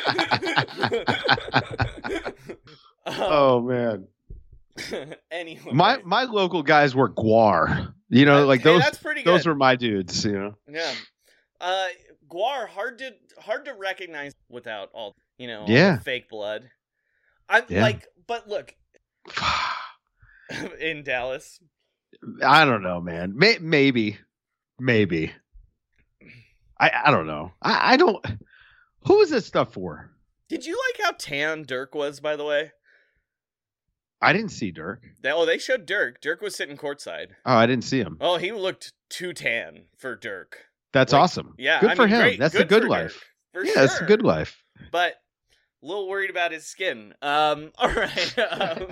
um, Oh man, anyway, my my local guys were Guar. You know, Uh, like hey, those. that's pretty Those good. were my dudes. You know. yeah. Uh, Guar hard to hard to recognize without all you know all Yeah. the fake blood. I'm Yeah. like, but look, in Dallas. I don't know, man. May- maybe, maybe. I I don't know. I, I don't. Who is this stuff for? Did you like how tan Dirk was, by the way? I didn't see Dirk. They, oh, they showed Dirk. Dirk was sitting courtside. Oh, I didn't see him. Oh, he looked too tan for Dirk. That's Like, awesome. Yeah, good I for mean, him. great. That's good the good for life. Dirk, for yeah, sure. that's the good life. But a little worried about his skin. Um, all right. um,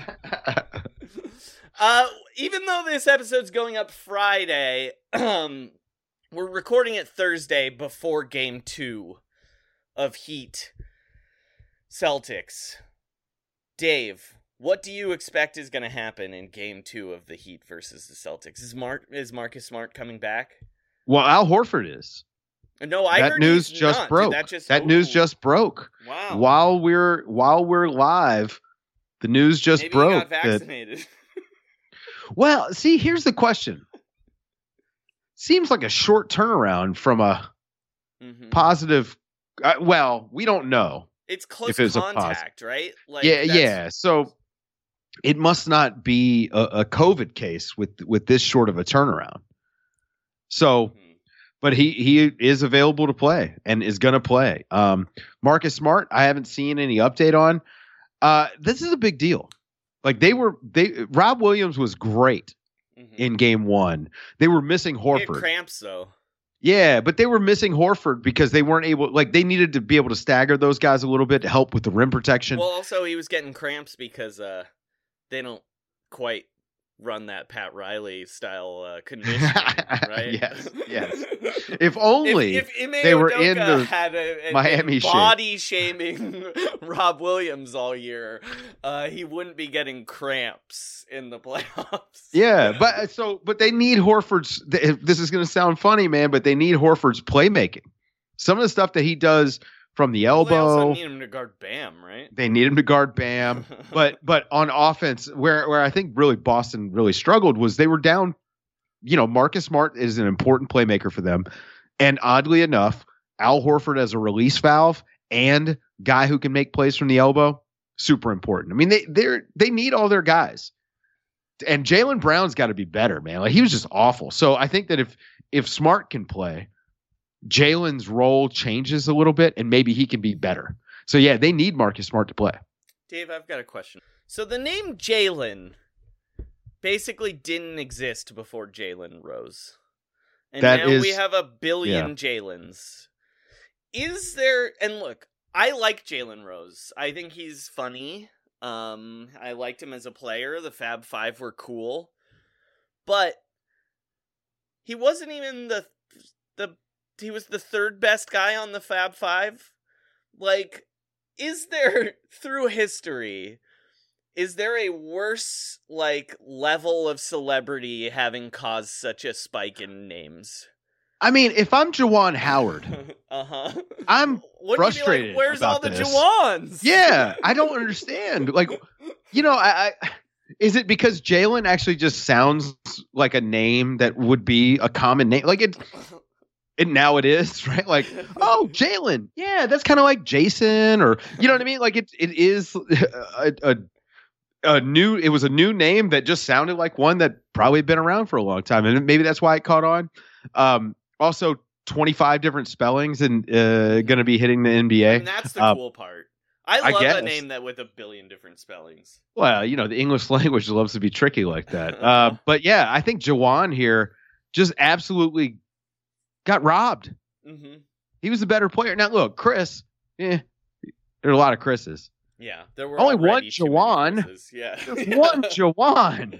uh, even though this episode's going up Friday, um, we're recording it Thursday before Game Two of Heat Celtics. Dave, what do you expect is going to happen in Game Two of the Heat versus the Celtics? Is Mark is Marcus Smart coming back? Well, Al Horford is. No, I that heard news he's just not. Did broke. That, just, that news Ooh. just broke. Wow. While we're while we're live, the news just Maybe broke. he got that- vaccinated. well, see, here's the question. Seems like a short turnaround from a Mhm. positive. Uh, well, we don't know. It's close if it's a contact, right? Like yeah, that's- yeah. So it must not be a, a COVID case with with this short of a turnaround. So, Mhm. but he he is available to play and is going to play. Um, Marcus Smart, I haven't seen any update on. Uh, this is a big deal. Like they were, they Rob Williams was great Mhm. in game one. They were missing He had Horford. cramps though. Yeah, but they were missing Horford because they weren't able, like they needed to be able to stagger those guys a little bit to help with the rim protection. Well, also he was getting cramps because uh, they don't quite run that Pat Riley style uh, conditioning, right? yes, yes. If only if, if Ime they were Udoka in the had a, a, Miami a body shaming Rob Williams all year, uh, he wouldn't be getting cramps in the playoffs. Yeah, but so but they need Horford's. This is going to sound funny, man, but they need Horford's playmaking. Some of the stuff that he does from the elbow. Well, they also need him to guard Bam, right? They need him to guard Bam, but but on offense, where where I think really Boston really struggled was they were down. You know, Marcus Smart is an important playmaker for them, and oddly enough, Al Horford as a release valve and guy who can make plays from the elbow, super important. I mean, they they they need all their guys, and Jaylen Brown's got to be better, man. Like he was just awful. So I think that if if Smart can play, Jaylen's role changes a little bit, and maybe he can be better. So, yeah, they need Marcus Smart to play. Dave, I've got a question. So the name Jalen basically didn't exist before Jalen Rose. And that now is, we have a billion yeah. Jalens. Is there... And look, I like Jalen Rose. I think he's funny. Um, I liked him as a player. The Fab Five were cool. But he wasn't even the... the he was the third best guy on the Fab Five. Like, is there, through history, is there a worse, like, level of celebrity having caused such a spike in names? I mean, if I'm Juwan Howard, uh-huh. I'm Wouldn't frustrated. You be like, where's about all the this. Juwans? Yeah, I don't understand. Like, you know, I, I is it because Jalen actually just sounds like a name that would be a common name? Like it. And now it is, right? Like, oh, Jalen. Yeah, that's kind of like Jason, or you know what I mean? Like it it is a, a a new it was a new name that just sounded like one that probably had been around for a long time. And maybe that's why it caught on. Um, also twenty-five different spellings and uh, gonna be hitting the N B A. And that's the uh, cool part. I love I a name that with a billion different spellings. Well, you know, the English language loves to be tricky like that. Uh, but yeah, I think Juwan here just absolutely got robbed. Mm-hmm. He was a better player. Now, look, Chris, eh, there are a lot of Chris's. Yeah, there were only one too many Juwan. Chris's. Yeah, one Juwan.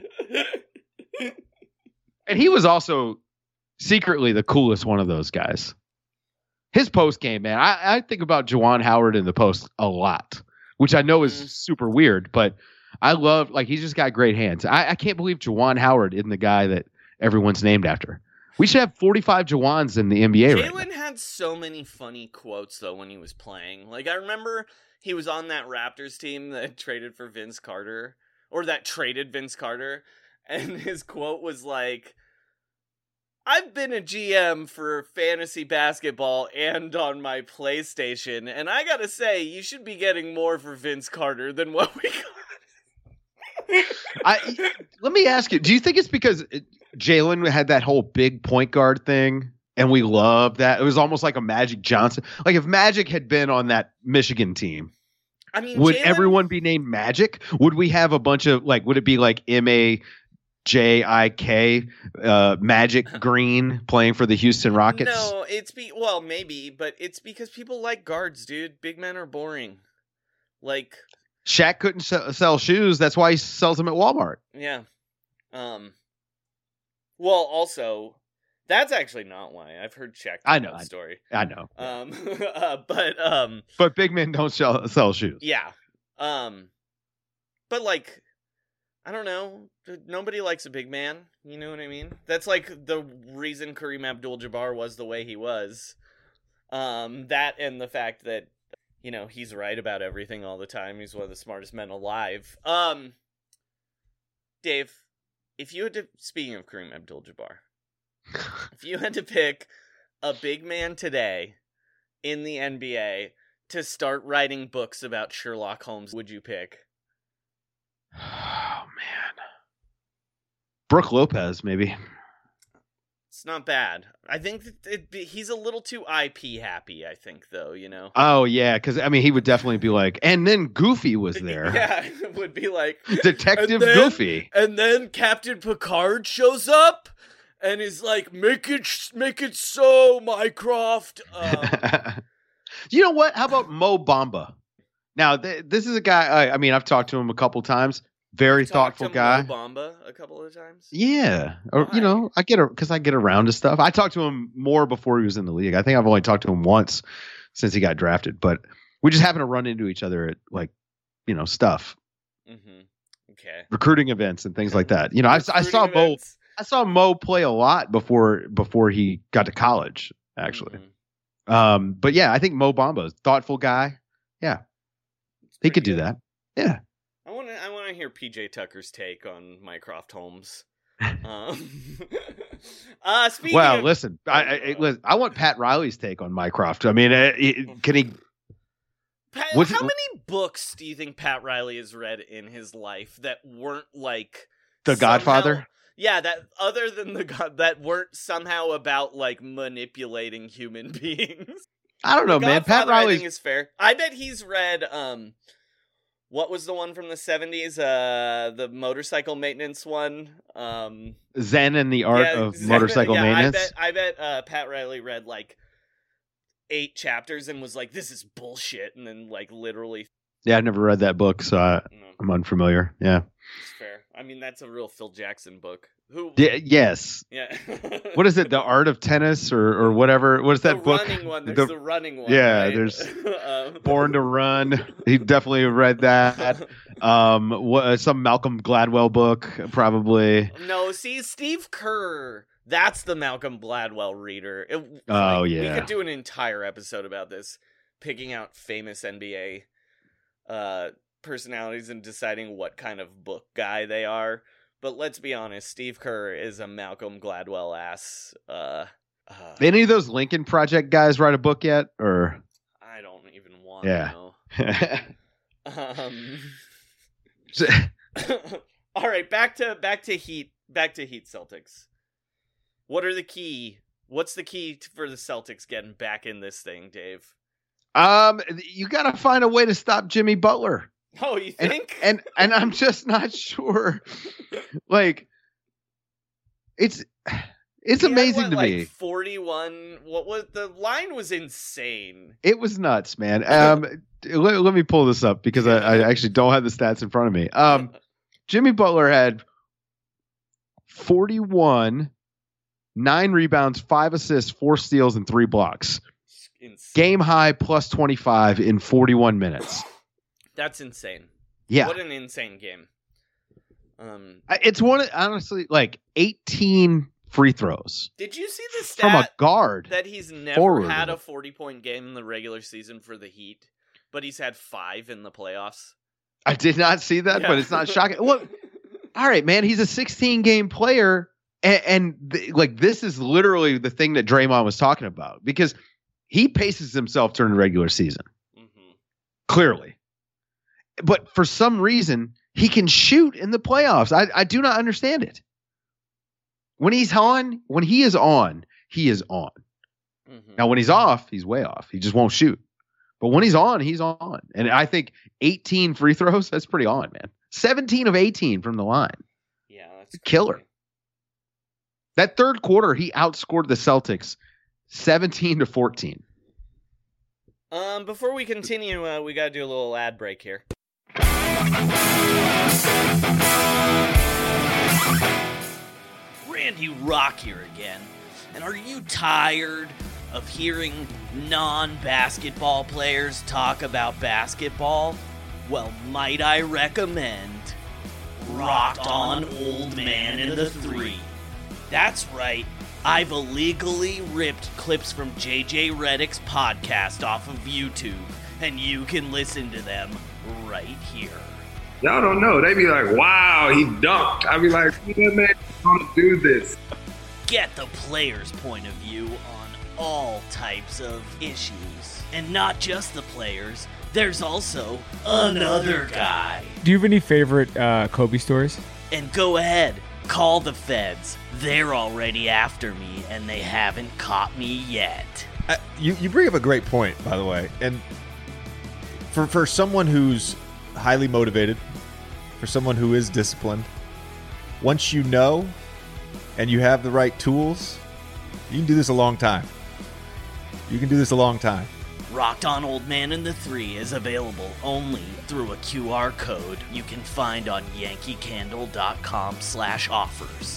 And he was also secretly the coolest one of those guys. His post game, man, I, I think about Juwan Howard in the post a lot, which I know is Mm. super weird, but I love, like, he's just got great hands. I, I can't believe Juwan Howard isn't the guy that everyone's named after. We should have forty-five Juwans in the N B A right now. Jalen had so many funny quotes, though, when he was playing. Like, I remember he was on that Raptors team that traded for Vince Carter, or that traded Vince Carter, and his quote was like, I've been a G M for fantasy basketball and on my PlayStation, and I gotta say, you should be getting more for Vince Carter than what we got. I, let me ask you, do you think it's because Jalen had that whole big point guard thing and we loved that? It was almost like a Magic Johnson. Like if Magic had been on that Michigan team, I mean, would Jalen... everyone be named Magic? Would we have a bunch of, like, would it be like M A J I K, uh, Magic Green playing for the Houston Rockets? No, it's be well, maybe, but it's because people like guards, dude. Big men are boring. Like, Shaq couldn't sell, sell shoes. That's why he sells them at Walmart. Yeah. Um. Well, also, that's actually not why. I've heard Shaq tell I know that I, story. I know. Um. uh, but um. But big men don't sell, sell shoes. Yeah. Um. But like, I don't know. Nobody likes a big man. You know what I mean? That's like the reason Kareem Abdul-Jabbar was the way he was. Um. That and the fact that, you know, he's right about everything all the time. He's one of the smartest men alive. Um, Dave, if you had to, speaking of Kareem Abdul-Jabbar, if you had to pick a big man today in the N B A to start writing books about Sherlock Holmes, would you pick? Oh, man. Brooke Lopez, maybe. It's not bad. I think that it'd be, he's a little too I P happy, I think, though, you know? Oh, yeah, because, I mean, he would definitely be like, and then Goofy was there. Yeah, it would be like... Detective and then, Goofy. And then Captain Picard shows up, and he's like, make it make it so, Mycroft. Um, you know what? How about Mo Bamba? Now, th- this is a guy, I, I mean, I've talked to him a couple times. very Talked thoughtful to guy. Mo Bamba a couple of times. Yeah, or Why? you know, I get because I get around to stuff. I talked to him more before he was in the league. I think I've only talked to him once since he got drafted, but we just happen to run into each other at like, you know, stuff, Mm-hmm. Okay. recruiting events and things like that. You know, I, I saw Recruiting Mo. events. I saw Mo play a lot before before he got to college, actually. Mhm. Um, but yeah, I think Mo Bamba, thoughtful guy. Yeah, It's he pretty could do good. that. Yeah. I want to. I want to hear P J Tucker's take on Mycroft Holmes. Um, uh, speaking Well, of, listen, I, I, it was- I want Pat Riley's take on Mycroft. I mean, uh, it- can he? Pat, what's- how many books do you think Pat Riley has read in his life that weren't like The somehow- Godfather? Yeah, that other than the God, that weren't somehow about like manipulating human beings. I don't know, The man. Pat Godfather, I Riley's think is fair. I bet he's read. Um, what was the one from the seventies? Uh, the motorcycle maintenance one. Um, Zen and the Art yeah, of Zen- Motorcycle yeah, Maintenance. I bet. I bet uh, Pat Riley read like eight chapters and was like, "This is bullshit," and then like literally. Yeah, I've never read that book, so I, No, I'm unfamiliar. Yeah. it's fair. I mean, that's a real Phil Jackson book. Who? D- yes. Yeah. What is it? The Art of Tennis or or whatever. What is that the book? running one. There's The- the, running one. yeah, right? there's um, Born to Run. He definitely read that. Um, what, some Malcolm Gladwell book, probably. No, see, Steve Kerr. That's the Malcolm Gladwell reader. It, Oh, like, yeah. we could do an entire episode about this, picking out famous N B A uh, personalities and deciding what kind of book guy they are. But let's be honest, Steve Kerr is a Malcolm Gladwell ass. Uh, uh, Any of those Lincoln Project guys write a book yet? Or I don't even want Yeah. to know. Um. All right, back to back to Heat. Back to Heat Celtics. What are the key? What's the key t- for the Celtics getting back in this thing, Dave? um, you got to find a way to stop Jimmy Butler. Oh, you And, think? and and I'm just not sure. Like, it's it's He had, amazing what, to like me. forty-one. What was the line? Was insane. It was nuts, man. Um, let, let me pull this up because I, I actually don't have the stats in front of me. Um, Jimmy Butler had forty-one, nine rebounds, five assists, four steals, and three blocks. Insane. Game high plus twenty-five in forty-one minutes. That's insane. Yeah. What an insane game. Um, I- It's one, of- honestly, like eighteen free throws did you see the from a stat guard. that he's never forward. had a forty-point game in the regular season for the Heat, but he's had five in the playoffs? I did not see that, Yeah. but it's not shocking. Look, all right, man, he's a sixteen game player. And, and th- like, this is literally the thing that Draymond was talking about because he paces himself during the regular season, Mm-hmm. clearly. But for some reason, he can shoot in the playoffs. I, I do not understand it. When he's on, when he is on, he is on. Mm-hmm. Now, when he's off, he's way off. He just won't shoot. But when he's on, he's on. And I think eighteen free throws, that's pretty on, man. seventeen of eighteen from the line. Yeah, that's It's a killer. crazy. That third quarter, he outscored the Celtics seventeen to fourteen. Um, before we continue, uh, we got to do a little ad break here. Randy Rock here again. And are you tired of hearing non-basketball players talk about basketball? Well, might I recommend Rocked On Old Man in the Three. That's right. I've illegally ripped clips from J J Redick's podcast off of YouTube, and you can listen to them right here. Y'all don't know. They be like, wow, he dunked. I be like, yeah, man, I'm gonna do this. Get the player's point of view on all types of issues. And not just the players, there's also another guy. Do you have any favorite uh, Kobe stories? And go ahead, call the feds. They're already after me, and they haven't caught me yet. Uh, you you bring up a great point, by the way, and for for someone who's highly motivated, for someone who is disciplined, once you know and you have the right tools, you can do this a long time. You can do this a long time. Rocked On Old Man and the Three is available only through a Q R code you can find on yankee candle dot com slash offers.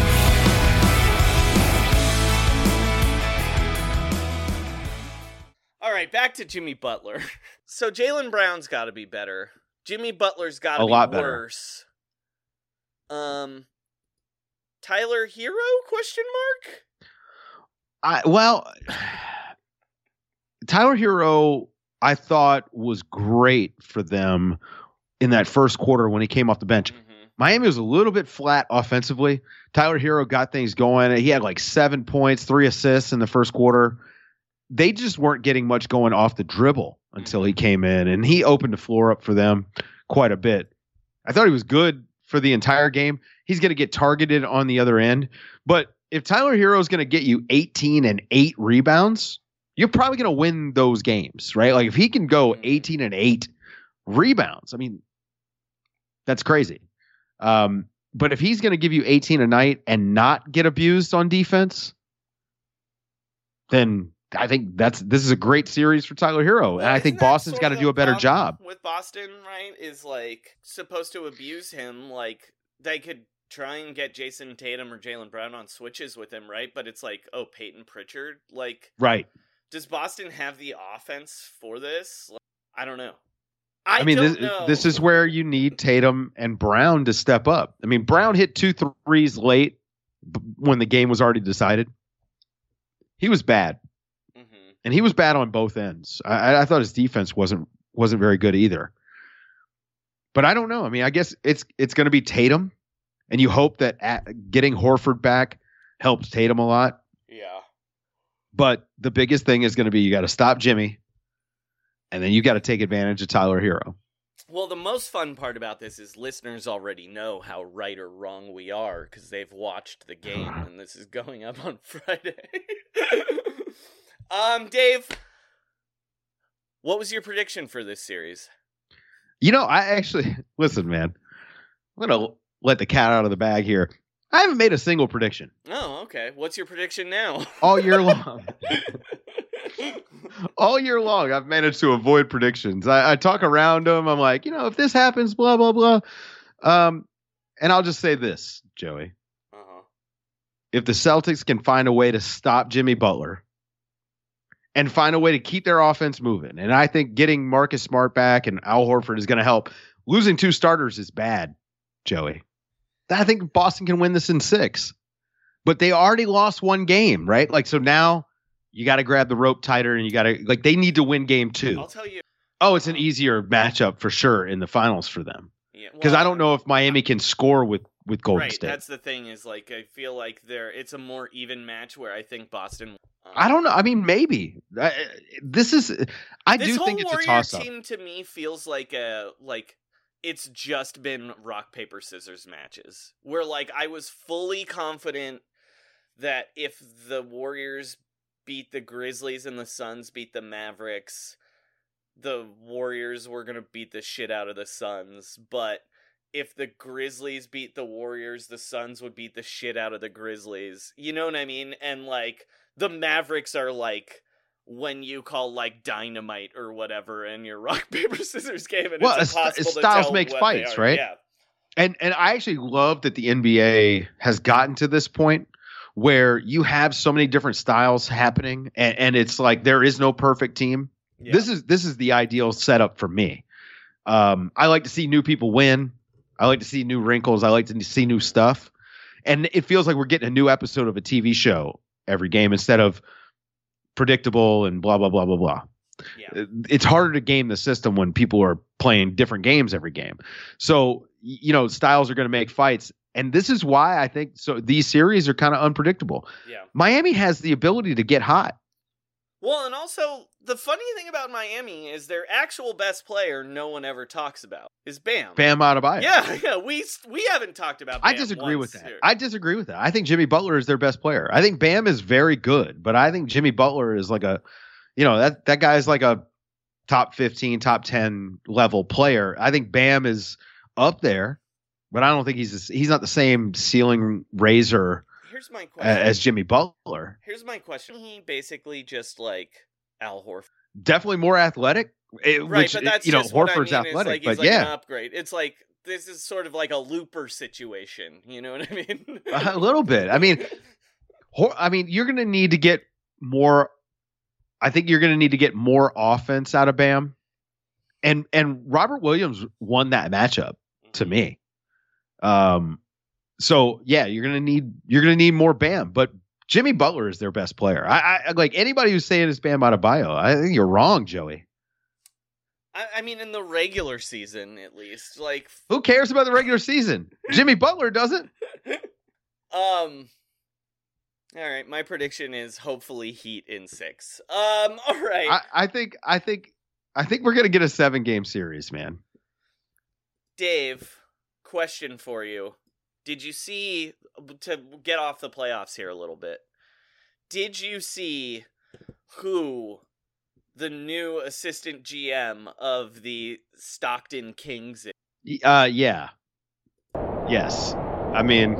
All right, back to Jimmy Butler. So Jaylen Brown's got to be better. Jimmy Butler's got to be lot better. worse. Um, Tyler Hero? Question mark. I well, Tyler Hero, I thought was great for them in that first quarter when he came off the bench. Mm-hmm. Miami was a little bit flat offensively. Tyler Hero got things going. He had like seven points, three assists in the first quarter. They just weren't getting much going off the dribble until he came in, and he opened the floor up for them quite a bit. I thought he was good for the entire game. He's going to get targeted on the other end, but if Tyler Hero is going to get you eighteen and eight rebounds, you're probably going to win those games, right? Like if he can go eighteen and eight rebounds, I mean, that's crazy. Um, but if he's going to give you eighteen a night and not get abused on defense, then I think that's this is a great series for Tyler Hero, Well, and I think isn't that Boston's sort got to of do the a better problem job. with Boston, right? Is like supposed to abuse him. Like they could try and get Jason Tatum or Jaylen Brown on switches with him, right? But it's like, oh, Peyton Pritchard. Like, Right. does Boston have the offense for this? Like, I don't know. I, I mean, don't this know. this is where you need Tatum and Brown to step up. I mean, Brown hit two threes late b- when the game was already decided. He was bad. Mm-hmm. And he was bad on both ends. I, I thought his defense wasn't wasn't very good either. But I don't know. I mean, I guess it's it's going to be Tatum, and you hope that at, getting Horford back helps Tatum a lot. Yeah. But the biggest thing is going to be you got to stop Jimmy, and then you got to take advantage of Tyler Hero. Well, the most fun part about this is listeners already know how right or wrong we are because they've watched the game, and this is going up on Friday. um, Dave, what was your prediction for this series? You know, I actually listen, man. I'm gonna let the cat out of the bag here. I haven't made a single prediction Oh, okay. What's your prediction now? all year long. All year long, I've managed to avoid predictions. I, I talk around them. I'm like, you know, if this happens, blah blah blah. Um, and I'll just say this, Joey. Uh-huh. If the Celtics can find a way to stop Jimmy Butler and find a way to keep their offense moving, and I think getting Marcus Smart back and Al Horford is going to help. Losing two starters is bad, Joey. I think Boston can win this in six, but they already lost one game, right? Like, so now you got to grab the rope tighter, and you got to like they need to win game two. I'll tell you. Oh, it's an easier matchup for sure in the finals for them. Yeah, Because well, I don't know if Miami can score with with Golden right, State. that's the thing is like I feel like there it's a more even match where I think Boston. Um, I don't know. I mean, maybe I, this is. I this do whole think it's a Warrior toss up. team to me feels like a like it's just been rock paper scissors matches where like I was fully confident that if the Warriors beat the Grizzlies and the Suns beat the Mavericks, the Warriors were gonna beat the shit out of the Suns, but if the Grizzlies beat the Warriors, the Suns would beat the shit out of the Grizzlies. You know what I mean? And like the Mavericks are like when you call like dynamite or whatever in your rock paper scissors game, and Well, it's st- impossible to styles tell makes what fights, they are. right? Yeah. And and I actually love that the N B A has gotten to this point where you have so many different styles happening, and, and it's like there is no perfect team. Yeah. This is this is the ideal setup for me. Um, I like to see new people win. I like to see new wrinkles. I like to see new stuff. And it feels like we're getting a new episode of a T V show every game instead of predictable and blah, blah, blah, blah, blah. Yeah. It's harder to game the system when people are playing different games every game. So, you know, styles are going to make fights. And this is why I think so. These series are kind of unpredictable. Yeah. Miami has the ability to get hot. Well, and also the funny thing about Miami is their actual best player no one ever talks about is Bam. Bam Adebayo. Yeah, yeah. We we haven't talked about Bam I disagree once with that. here. I disagree with that. I think Jimmy Butler is their best player. I think Bam is very good, but I think Jimmy Butler is like a, you know, that that guy's like a top fifteen, top ten level player. I think Bam is up there, but I don't think he's he's not the same ceiling raiser Here's my a- question. as Jimmy Butler. Here's my question. He basically just like Al Horford. definitely more athletic. It, Right, which, but that's you know, just what I Horford's mean, is, athletic, like, he's but like yeah, an upgrade. It's like this is sort of like a Looper situation. You know what I mean? a little bit. I mean, Hor- I mean, you're going to need to get more. I think you're going to need to get more offense out of Bam, and and Robert Williams won that matchup to me. Um, so yeah, you're going to need you're going to need more Bam, but Jimmy Butler is their best player. I, I like anybody who's saying it's Bam Adebayo. I think you're wrong, Joey. I, I mean, in the regular season, at least, like, Who cares about the regular season? Jimmy Butler doesn't. um. All right, my prediction is hopefully Heat in six. Um, all right. I, I think I think I think we're gonna get a seven game series, man. Dave, question for you. Did you see, to get off the playoffs here a little bit, did you see who the new assistant G M of the Stockton Kings is? Uh, yeah. Yes. I mean,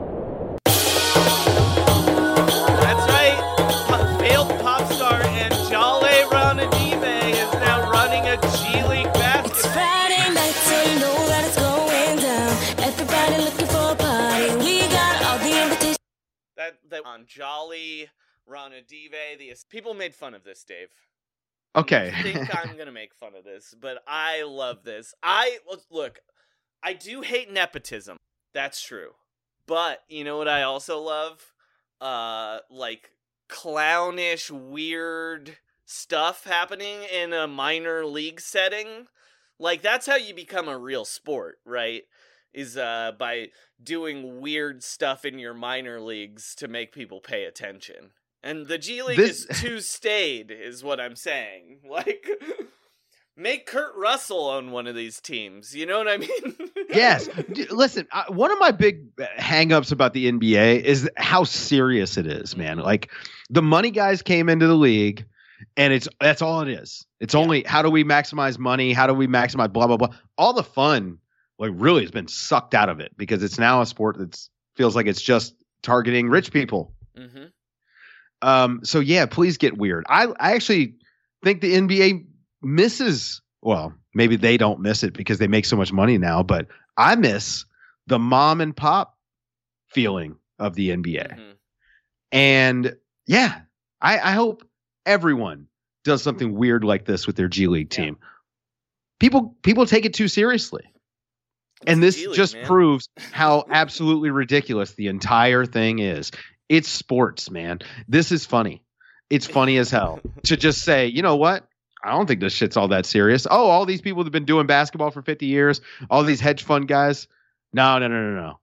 that's right. Po- failed pop star and Jale Ranadive is now running a G League basketball. It's Friday night, so you know that it's going down. Everybody looking for a party. We got all the invitations. That that on Jale Ranadive, the people made fun of this, Dave. okay. I think I'm gonna make fun of this, but I love this. I look, I do hate nepotism. That's true. But you know what I also love? Uh, like clownish, weird stuff happening in a minor league setting. Like that's how you become a real sport, right? Is uh by doing weird stuff in your minor leagues to make people pay attention. And the G League This- is too staid, is what I'm saying. Like, make Kurt Russell on one of these teams. You know what I mean? Yes. D- Listen, I, one of my big hangups about the N B A is how serious it is, man. Like the money guys came into the league, and it's that's all it is. It's only how do we maximize money? How do we maximize blah blah blah? All the fun, like, really has been sucked out of it because it's now a sport that feels like it's just targeting rich people. Mm-hmm. Um, so yeah, please get weird. I, I actually think the N B A misses, well, maybe they don't miss it because they make so much money now, but I miss the mom and pop feeling of the N B A. Mm-hmm. And yeah, I, I hope everyone does something weird like this with their G League team. Yeah. People, people take it too seriously. It's and this G-League, just man. proves how absolutely ridiculous the entire thing is. It's sports, man. This is funny. It's funny as hell to just say, you know what? I don't think this shit's all that serious. Oh, all these people have been doing basketball for fifty years. All these hedge fund guys. No, no, no, no, no.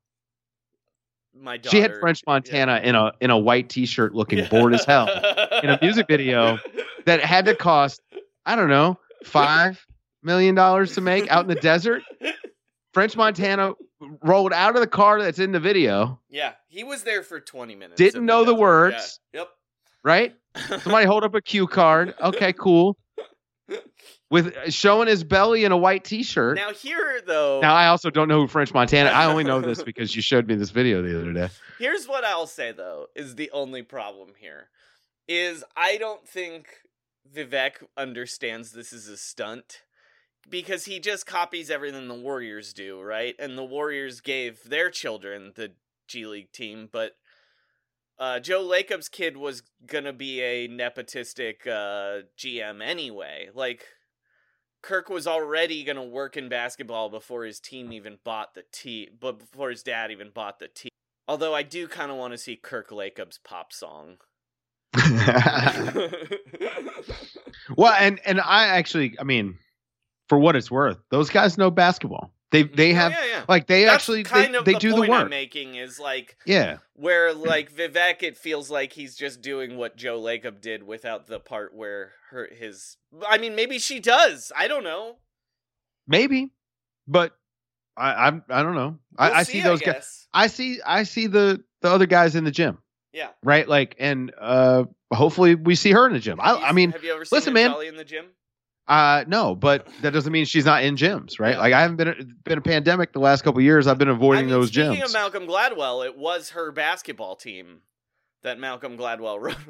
My daughter, she had French Montana yeah. in a in a white T-shirt, looking bored as hell, in a music video that had to cost, I don't know, five million dollars to make out in the desert. French Montana rolled out of the car that's in the video. Yeah, he was there for twenty minutes. Didn't know the, the words. Yeah. Yep. Right? Somebody hold up a cue card. Okay, cool. With showing his belly in a white T-shirt. Now here, though. Now I also don't know who French Montana. I only know this because you showed me this video the other day. Here's what I'll say, though, is the only problem here. Is I don't think Vivek understands this is a stunt. Because he just copies everything the Warriors do, right? And the Warriors gave their children the G League team, but uh, Joe Lacob's kid was gonna be a nepotistic uh, G M anyway. Like, Kirk was already gonna work in basketball before his team even bought the team, but before his dad even bought the team. Although I do kind of want to see Kirk Lacob's pop song. Well, and and I actually, I mean, for what it's worth, those guys know basketball. They they have oh, yeah, yeah. like they That's actually kind they, of they the do point the work. I'm making is like yeah, where like Vivek, it feels like he's just doing what Joe Lacob did without the part where her his. I mean, maybe she does. I don't know. Maybe, but I I, I don't know. We'll I, I see, see those I guys. I see I see the the other guys in the gym. Yeah. Right. Like, and uh, hopefully we see her in the gym. I, I mean, have you ever seen listen, man. Charlie in the gym? Uh, no, but that doesn't mean she's not in gyms, right? Yeah. Like I haven't been been a pandemic the last couple of years. I've been avoiding I mean, those speaking gyms. Speaking of Malcolm Gladwell, it was her basketball team that Malcolm Gladwell wrote about.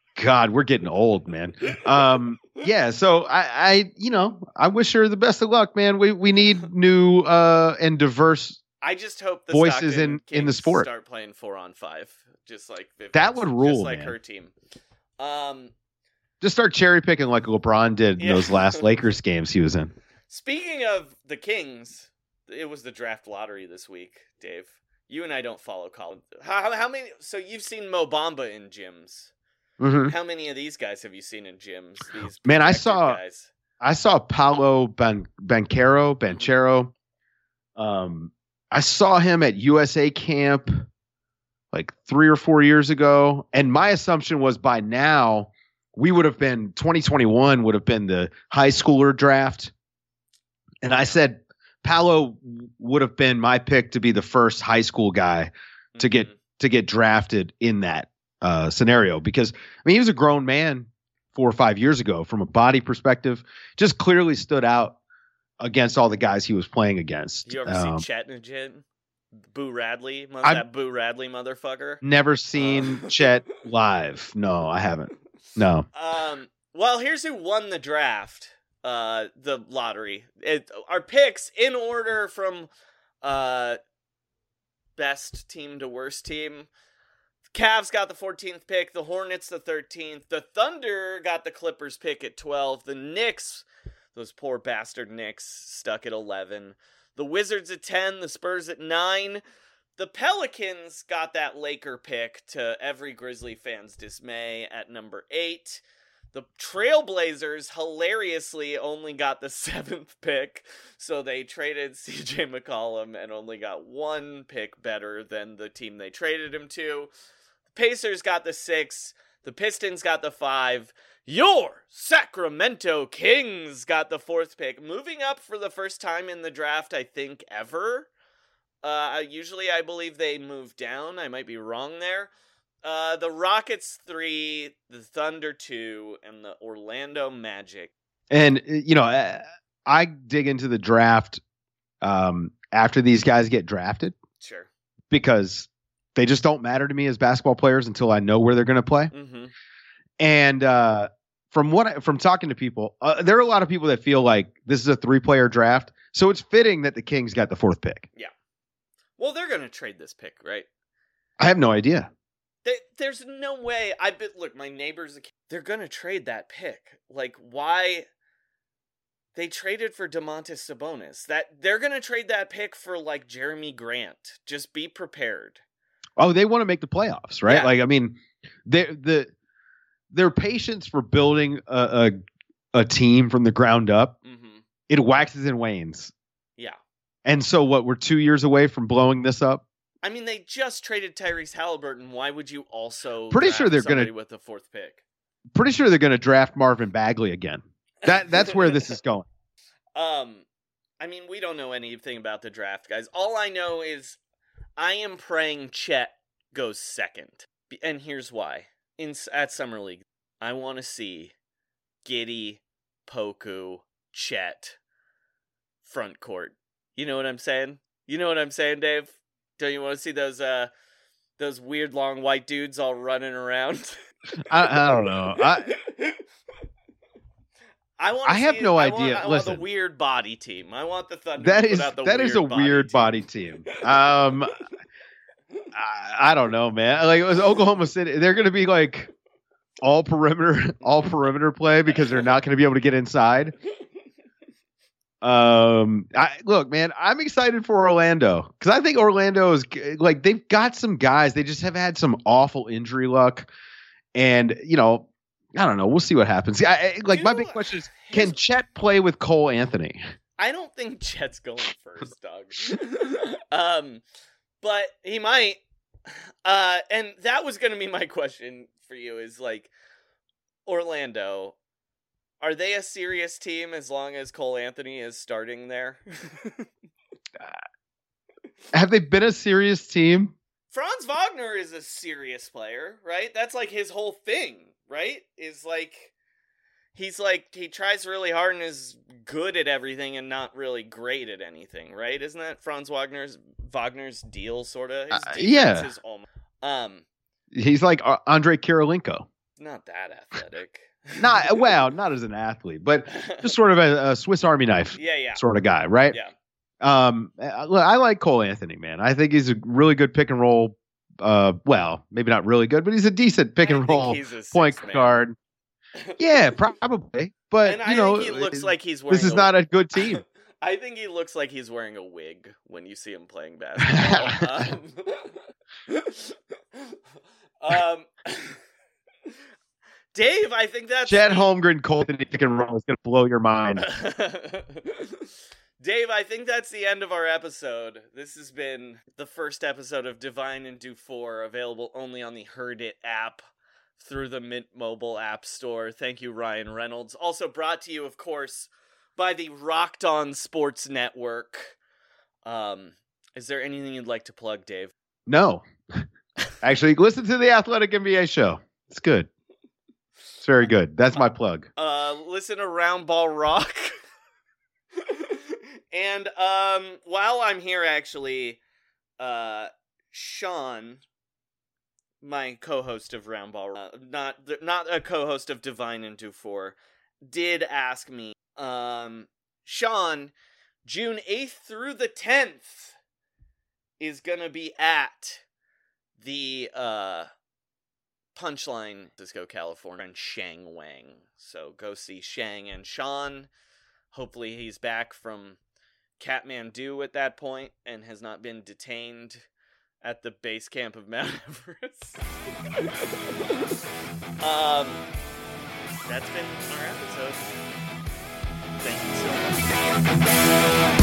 God, we're getting old, man. Um, yeah, so I, I, you know, I wish her the best of luck, man. We we need new uh, and diverse I just hope the voices Stockton in, in the Kings sport. start playing four on five, just like Vivian's, That would rule, just like man. her team. Um, Just start cherry picking like LeBron did in Yeah. those last Lakers games he was in. Speaking of the Kings, it was the draft lottery this week, Dave. You and I don't follow college. How, how, how many? So you've seen Mo Bamba in gyms. Mhm. How many of these guys have you seen in gyms? These Man, I protected saw guys. I saw Paolo Ban- Banchero, Banchero. Um, I saw him at U S A camp like three or four years ago, and my assumption was by now we would have been twenty twenty-one would have been the high schooler draft, and I said Paolo would have been my pick to be the first high school guy to get to get drafted in that uh, scenario because I mean he was a grown man four or five years ago from a body perspective, just clearly stood out against all the guys he was playing against. You ever Um, seen Chet in a gym? Boo Radley, mo- I've- that Boo Radley motherfucker. Never seen Chet live. No, I haven't. No. Um. Well, here's who won the draft. Uh, the lottery. It, our picks in order from uh best team to worst team. Cavs got the fourteenth pick. The Hornets the thirteenth. The Thunder got the Clippers pick at twelve. The Knicks, those poor bastard Knicks, stuck at eleven. The Wizards at ten. The Spurs at nine. The Pelicans got that Laker pick to every Grizzly fan's dismay at number eight. The Trailblazers hilariously only got the seventh pick, so they traded C J McCollum and only got one pick better than the team they traded him to. The Pacers got the six. The Pistons got the five. Your Sacramento Kings got the fourth pick, moving up for the first time in the draft, I think, ever. Uh, usually I believe they move down. I might be wrong there. Uh, the Rockets three, the Thunder two, and the Orlando Magic. And, you know, I, I dig into the draft um, after these guys get drafted Sure. because they just don't matter to me as basketball players until I know where they're going to play. Mm-hmm. And uh, from what I, from talking to people, uh, there are a lot of people that feel like this is a three-player draft. So it's fitting that the Kings got the fourth pick. Yeah. Well, they're going to trade this pick, right? I have no idea. They, there's no way. I bet. Look, my neighbor's a kid. They're gonna trade that pick. Like, why? They traded for Domantas Sabonis. That they're gonna trade that pick for like Jeremy Grant. Just be prepared. Oh, they want to make the playoffs, right? Yeah. Like, I mean, they the their patience for building a a, a team from the ground up, Mm-hmm. it waxes and wanes. Yeah. And so, what? We're two years away from blowing this up. I mean, they just traded Tyrese Halliburton. Why would you also Pretty draft sure they're gonna- somebody with the fourth pick? Pretty sure they're going to draft Marvin Bagley again. That that's where this is going. Um, I mean, we don't know anything about the draft, guys. All I know is I am praying Chet goes second, and here's why. In at Summer League, I want to see Giddey, Poku, Chet front court. You know what I'm saying? You know what I'm saying, Dave? Don't you want to see those uh those weird long white dudes all running around? I, I don't know. I I want. I have see, no I idea. Want, I want Listen. the weird body team. I want the Thunder. that to put is out the that is a body weird team. body team. Um, I, I don't know, man. Like it was Oklahoma City. They're going to be like all perimeter, all perimeter play because they're not going to be able to get inside. Um, I look, man, I'm excited for Orlando because I think Orlando is g- like they've got some guys. They just have had some awful injury luck, and you know, I don't know. We'll see what happens. I, I, like my big question is, can Chet play with Cole Anthony? I don't think Chet's going first, Doug. um, but he might. Uh, and that was going to be my question for you: is like Orlando. Are they a serious team as long as Cole Anthony is starting there? Have they been a serious team? Franz Wagner is a serious player, right? That's like his whole thing, right? Is like, he's like, he tries really hard and is good at everything and not really great at anything, right? Isn't that Franz Wagner's Wagner's deal, sort of? His Uh, defense yeah. is almost, um, He's like uh, Andre Kirilenko. not that athletic. Not well, not as an athlete, but just sort of a, a Swiss Army knife Yeah, yeah. sort of guy, right? Yeah. Um, I, I like Cole Anthony, man. I think he's a really good pick and roll. Uh, well, maybe not really good, but he's a decent pick and roll point guard. Yeah, probably. But And I you know, think he looks like he's wearing this is a- not a good team. I think he looks like he's wearing a wig when you see him playing basketball. um, um, Dave, I think that's Chet Holmgren, Cole Anthony pick and roll is going to blow your mind. Dave, I think that's the end of our episode. This has been the first episode of Divine and Dufour, available only on the Heard It app through the Mint Mobile App Store. Thank you, Ryan Reynolds. Also brought to you, of course, by the Rocked On Sports Network. Um, is there anything you'd like to plug, Dave? No. Actually, listen to the Athletic N B A show. It's good. It's very good. That's my plug. Uh, listen to Round Ball Rock. And um, while I'm here, actually, uh, Sean, my co-host of Round Ball, uh, not not a co-host of Divine and Dufour, did ask me, um, Sean, June eighth through the tenth is gonna be at the uh, Punchline, Cisco, California, and Shang Wang. So go see Shang and Sean. Hopefully he's back from Kathmandu at that point and has not been detained at the base camp of Mount Everest. um, that's been our episode. Thank you so much.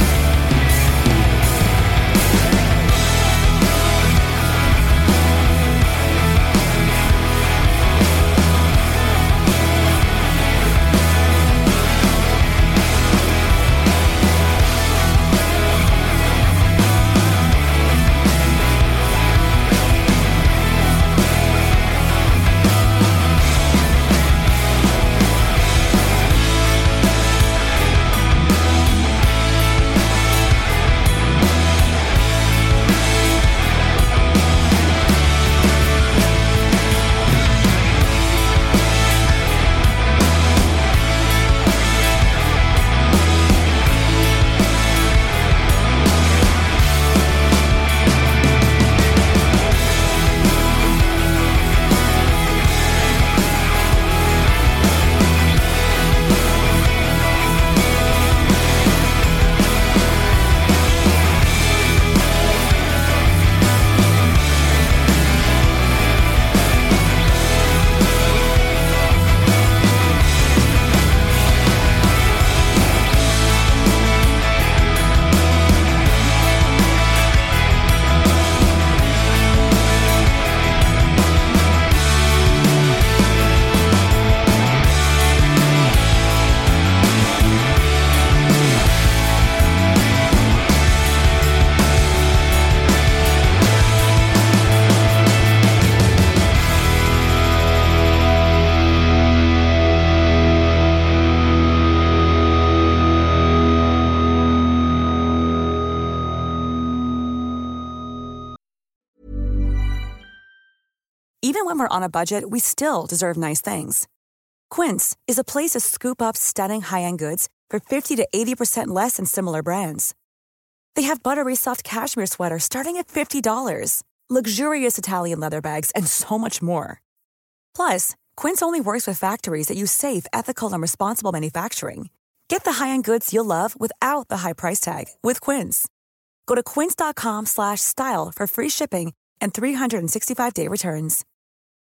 Even when we're on a budget, we still deserve nice things. Quince is a place to scoop up stunning high-end goods for fifty to eighty percent less than similar brands. They have buttery soft cashmere sweaters starting at fifty dollars, luxurious Italian leather bags, and so much more. Plus, Quince only works with factories that use safe, ethical, and responsible manufacturing. Get the high-end goods you'll love without the high price tag with Quince. Go to quince.com slash style for free shipping and three sixty-five day returns.